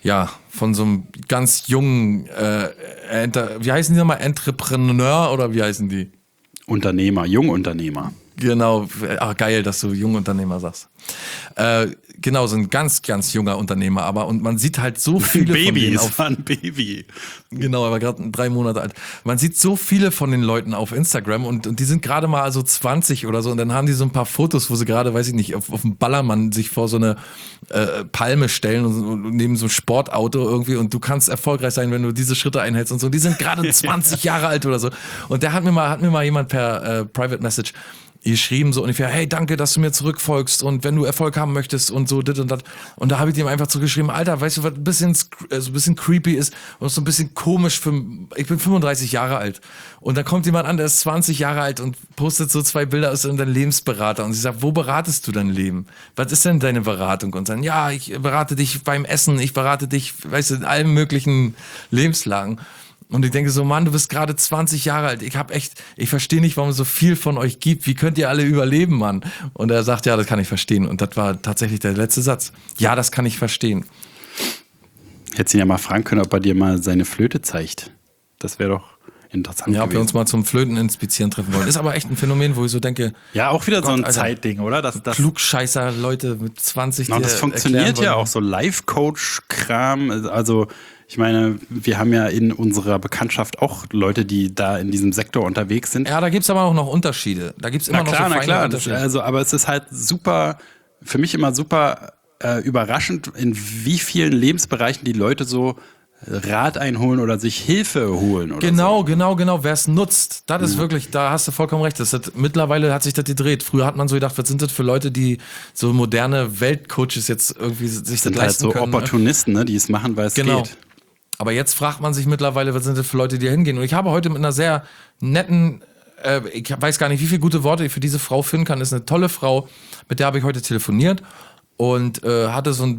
ja, von so einem ganz jungen, äh, Enter, wie heißen die nochmal, Entrepreneur oder wie heißen die? Unternehmer, Jungunternehmer. Genau, ach geil, dass du Jungunternehmer sagst. Äh, genau, so ein ganz, ganz junger Unternehmer, aber und man sieht halt so viele Baby, von denen es auf, war ein Baby. genau, aber gerade drei Monate alt. Man sieht so viele von den Leuten auf Instagram und, und die sind gerade mal so zwanzig oder so und dann haben die so ein paar Fotos, wo sie gerade, weiß ich nicht, auf, auf dem Ballermann sich vor so eine äh, Palme stellen und, und neben so ein Sportauto irgendwie und du kannst erfolgreich sein, wenn du diese Schritte einhältst und so. Die sind gerade zwanzig Jahre alt oder so. Und der hat mir mal, hat mir mal jemand per äh, Private Message geschrieben, so ungefähr, hey, danke, dass du mir zurückfolgst und wenn du Erfolg haben möchtest und so, dit und dat. Und da habe ich dem einfach zurückgeschrieben, Alter, weißt du, was ein bisschen, also ein bisschen creepy ist und so ein bisschen komisch für, ich bin fünfunddreißig Jahre alt und dann kommt jemand an, der ist zwanzig Jahre alt und postet so zwei Bilder aus deinem Lebensberater und sie sagt, wo beratest du dein Leben? Was ist denn deine Beratung? Und dann, ja, ich berate dich beim Essen, ich berate dich, weißt du, in allen möglichen Lebenslagen. Und ich denke so, Mann, du bist gerade zwanzig Jahre alt. Ich hab echt, ich verstehe nicht, warum es so viel von euch gibt. Wie könnt ihr alle überleben, Mann? Und er sagt, ja, das kann ich verstehen. Und das war tatsächlich der letzte Satz. Ja, das kann ich verstehen. Hättest ihn ja mal fragen können, ob er dir mal seine Flöte zeigt. Das wäre doch interessant Ja, ob gewesen. wir uns mal zum Flöten inspizieren treffen wollen. Ist aber echt ein Phänomen, wo ich so denke, Ja, auch wieder so Gott, ein Alter, Zeitding, oder? Das, das, Klugscheißer Leute mit zwanzig, na, die das erklären funktioniert ja wollen. auch, so Life-Coach-Kram. Also ich meine, wir haben ja in unserer Bekanntschaft auch Leute, die da in diesem Sektor unterwegs sind. Ja, da gibt's aber auch noch Unterschiede. Da gibt's immer Na klar, noch so na feine klar. Das, Unterschiede. also, aber es ist halt super, für mich immer super äh, überraschend, in wie vielen Lebensbereichen die Leute so Rat einholen oder sich Hilfe holen. Oder Genau, so. genau, genau. Wer es nutzt, das ist wirklich, da hast du vollkommen recht. Das hat, mittlerweile hat sich das gedreht. Früher hat man so gedacht, was sind das für Leute, die so moderne Weltcoaches jetzt irgendwie sich das Sind halt leisten so können. Opportunisten, ne, die es machen, weil es Genau. geht. Aber jetzt fragt man sich mittlerweile, was sind das für Leute, die da hingehen. Und ich habe heute mit einer sehr netten, äh, ich weiß gar nicht, wie viele gute Worte ich für diese Frau finden kann. Ist eine tolle Frau, mit der habe ich heute telefoniert und äh, hatte so ein,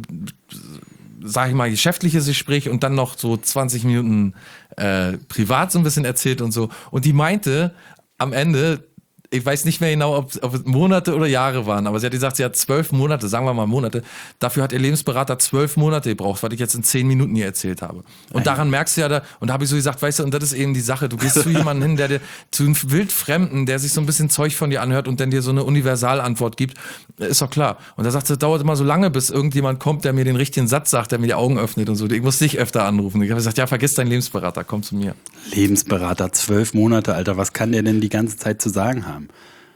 sag ich mal, geschäftliches Gespräch und dann noch so zwanzig Minuten äh, privat so ein bisschen erzählt und so. Und die meinte am Ende, ich weiß nicht mehr genau, ob, ob es Monate oder Jahre waren, aber sie hat gesagt, sie hat zwölf Monate, sagen wir mal Monate. Dafür hat ihr Lebensberater zwölf Monate gebraucht, was ich jetzt in zehn Minuten hier erzählt habe. Und daran merkst du ja, da, und da habe ich so gesagt, weißt du, und das ist eben die Sache, du gehst zu jemandem hin, der dir, zu einem Wildfremden, der sich so ein bisschen Zeug von dir anhört und dann dir so eine Universalantwort gibt, ist doch klar. Und da sagt sie, das dauert immer so lange, bis irgendjemand kommt, der mir den richtigen Satz sagt, der mir die Augen öffnet und so. Ich muss dich öfter anrufen. Ich habe gesagt, ja, vergiss deinen Lebensberater, komm zu mir. Lebensberater, zwölf Monate, Alter, was kann der denn die ganze Zeit zu sagen haben?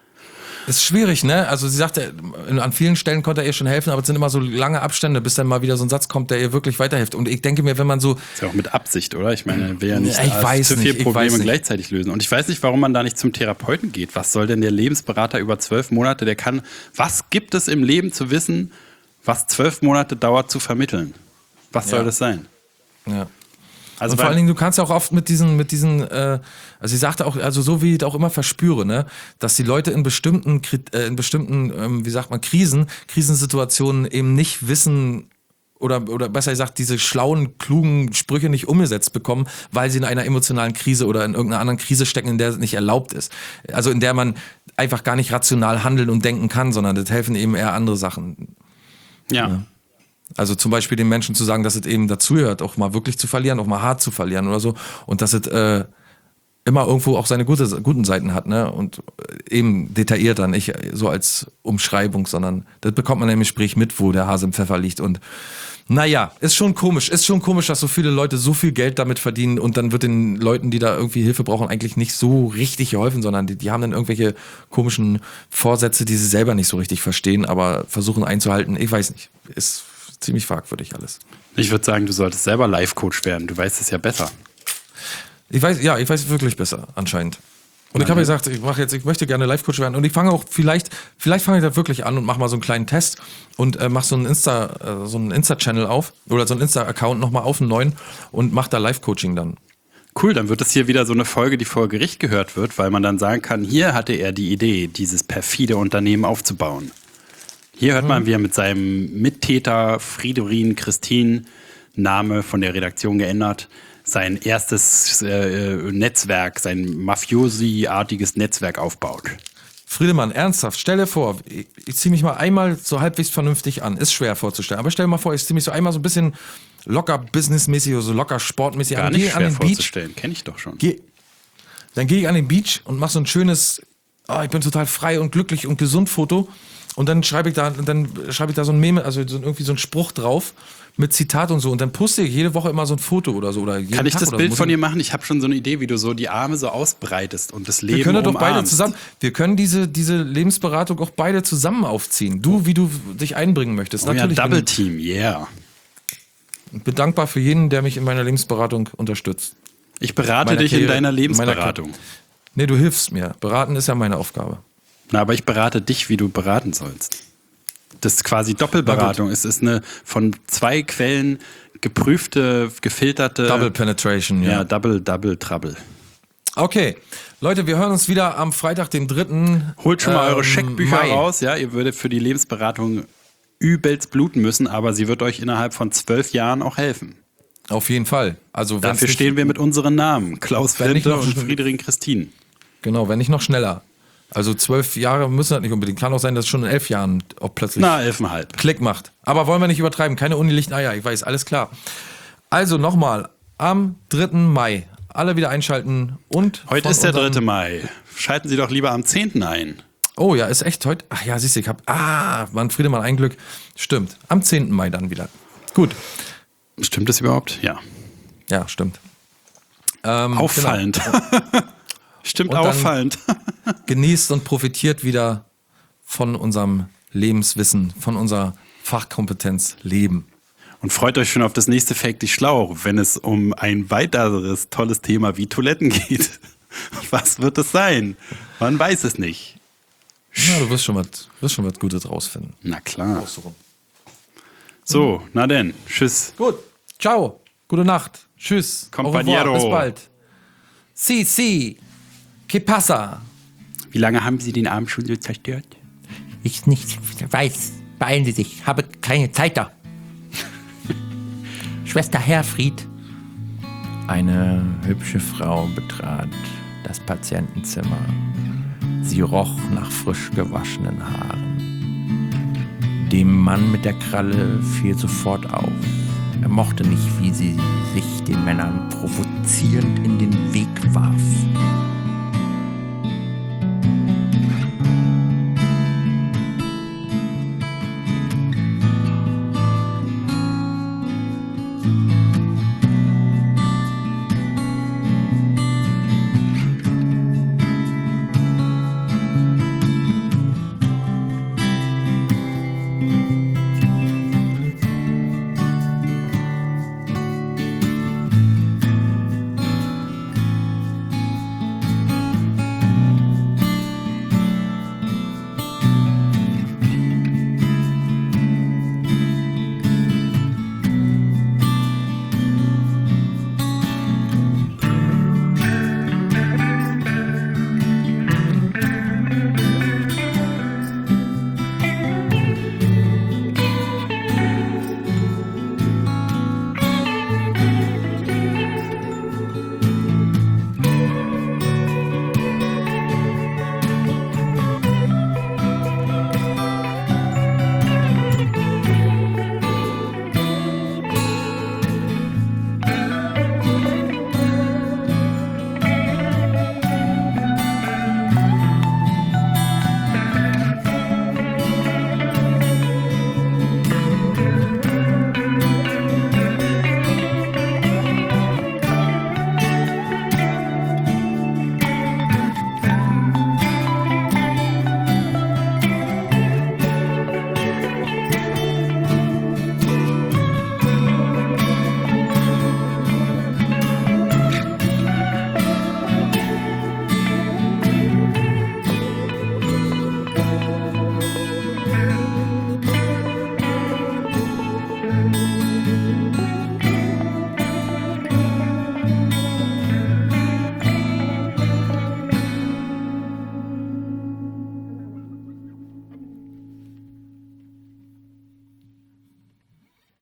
Ist schwierig, ne? Also sie sagte, an vielen Stellen konnte er ihr schon helfen, aber es sind immer so lange Abstände, bis dann mal wieder so ein Satz kommt, der ihr wirklich weiterhilft. Und ich denke mir, wenn man so... Ist ja auch mit Absicht, oder? Ich meine, er will ja nicht Ja, ich äh, weiß zu nicht, viele ich Probleme weiß nicht. gleichzeitig lösen. Und ich weiß nicht, warum man da nicht zum Therapeuten geht. Was soll denn der Lebensberater über zwölf Monate, der kann... Was gibt es im Leben zu wissen, was zwölf Monate dauert zu vermitteln? Was soll Ja. das sein? Ja. Also und vor weil- allen Dingen, du kannst ja auch oft mit diesen, mit diesen, äh, also sie sagte auch, also so wie ich das auch immer verspüre, ne, dass die Leute in bestimmten, Kri- äh, in bestimmten, ähm, wie sagt man, Krisen, Krisensituationen eben nicht wissen oder, oder besser gesagt, diese schlauen, klugen Sprüche nicht umgesetzt bekommen, weil sie in einer emotionalen Krise oder in irgendeiner anderen Krise stecken, in der es nicht erlaubt ist. Also in der man einfach gar nicht rational handeln und denken kann, sondern das helfen eben eher andere Sachen. Ja. Ja. Also zum Beispiel den Menschen zu sagen, dass es eben dazugehört, auch mal wirklich zu verlieren, auch mal hart zu verlieren oder so. Und dass es äh, immer irgendwo auch seine gute, guten Seiten hat, ne? Und eben detaillierter, nicht so als Umschreibung, sondern das bekommt man im Gespräch mit, wo der Hase im Pfeffer liegt. Und naja, ist schon komisch, ist schon komisch, dass so viele Leute so viel Geld damit verdienen und dann wird den Leuten, die da irgendwie Hilfe brauchen, eigentlich nicht so richtig geholfen, sondern die, die haben dann irgendwelche komischen Vorsätze, die sie selber nicht so richtig verstehen, aber versuchen einzuhalten. Ich weiß nicht, ist ziemlich fragwürdig alles. Ich würde sagen, du solltest selber Life-Coach werden. Du weißt es ja besser. Ich weiß, ja, ich weiß wirklich besser, anscheinend. Und ich habe gesagt, ich mache jetzt, ich möchte gerne Life-Coach werden und ich fange auch vielleicht, vielleicht fange ich da wirklich an und mache mal so einen kleinen Test und äh, mache so einen Insta, äh, so einen Insta-Channel auf oder so einen Insta-Account nochmal auf einen neuen und mache da Life-Coaching dann. Cool, dann wird es hier wieder so eine Folge, die vor Gericht gehört wird, weil man dann sagen kann, hier hatte er die Idee, dieses perfide Unternehmen aufzubauen. Hier hört man, wie er mit seinem Mittäter Fridolin Christine, Name von der Redaktion geändert, sein erstes äh, Netzwerk, sein Mafiosi-artiges Netzwerk aufbaut. Friedemann, ernsthaft, stell dir vor, ich, ich ziehe mich mal einmal so halbwegs vernünftig an. Ist schwer vorzustellen, aber stell dir mal vor, ich ziehe mich so einmal so ein bisschen locker businessmäßig oder so locker sportmäßig Gar an. nicht Geh schwer an den Beach. vorzustellen, kenne ich doch schon. Geh, dann gehe ich an den Beach und mache so ein schönes, oh, ich bin total frei und glücklich und gesund Foto. Und dann schreibe ich da, dann schreibe ich da so ein Meme, also so irgendwie so ein Spruch drauf mit Zitat und so. Und dann poste ich jede Woche immer so ein Foto oder so. Oder jeden Kann ich Tag das oder Bild so. von dir machen? Ich habe schon so eine Idee, wie du so die Arme so ausbreitest und das Leben Wir können doch beide umarmst. zusammen, wir können diese, diese Lebensberatung auch beide zusammen aufziehen. Du, wie du dich einbringen möchtest. Oh ja, Natürlich Double bin Team, yeah. ich bin dankbar für jeden, der mich in meiner Lebensberatung unterstützt. Ich berate Meiner dich in Karriere- deiner meiner Lebensberatung. Nee, du hilfst mir. Beraten ist ja meine Aufgabe. Na, aber ich berate dich, wie du beraten sollst. Das ist quasi Doppelberatung. Es ist eine von zwei Quellen geprüfte, gefilterte... Double Penetration, ja. Ja, Double, Double, Trouble. Okay, Leute, wir hören uns wieder am Freitag, den dritten Holt schon mal ähm, eure Scheckbücher Mai. raus. Ja, ihr würdet für die Lebensberatung übelst bluten müssen, aber sie wird euch innerhalb von zwölf Jahren auch helfen. Auf jeden Fall. Also wenn's Dafür nicht, stehen wir mit unseren Namen. Klaus Wenn nicht Flinte noch- und Friederike Christine. Genau, wenn nicht noch schneller. Also zwölf Jahre müssen das nicht unbedingt. Kann auch sein, dass es schon in elf Jahren auch plötzlich Na, elfeinhalb. Klick macht. Aber wollen wir nicht übertreiben. Keine unlichten Eier, ich weiß, alles klar. Also nochmal, am dritten Mai. Alle wieder einschalten und Heute von ist der unserem- dritte Mai. Schalten Sie doch lieber am zehnten ein. Oh ja, ist echt heute. Ach ja, siehst du, ich hab. Ah, Mann, Friedemann, ein Glück. Stimmt. Am zehnten Mai dann wieder. Gut. Stimmt das überhaupt? Ja. Ja, stimmt. Ähm, Auffallend. Genau. Stimmt, Und dann- auffallend. Genießt und profitiert wieder von unserem Lebenswissen, von unserer Fachkompetenz Leben. Und freut euch schon auf das nächste Fake dich schlau, wenn es um ein weiteres tolles Thema wie Toiletten geht. Was wird es sein? Man weiß es nicht. Ja, du wirst schon was, wirst schon was Gutes rausfinden. Na klar. So, na denn. Tschüss. Gut. Ciao. Gute Nacht. Tschüss. Au revoir. Compañero. Bis bald. Si, si. Que pasa? Wie lange haben Sie den Abend schon so zerstört? Ich nicht weiß. Beeilen Sie sich. Habe keine Zeit da. Schwester Herfried. Eine hübsche Frau betrat das Patientenzimmer. Sie roch nach frisch gewaschenen Haaren. Dem Mann mit der Kralle fiel sofort auf. Er mochte nicht, wie sie sich den Männern provozierend in den Weg warf.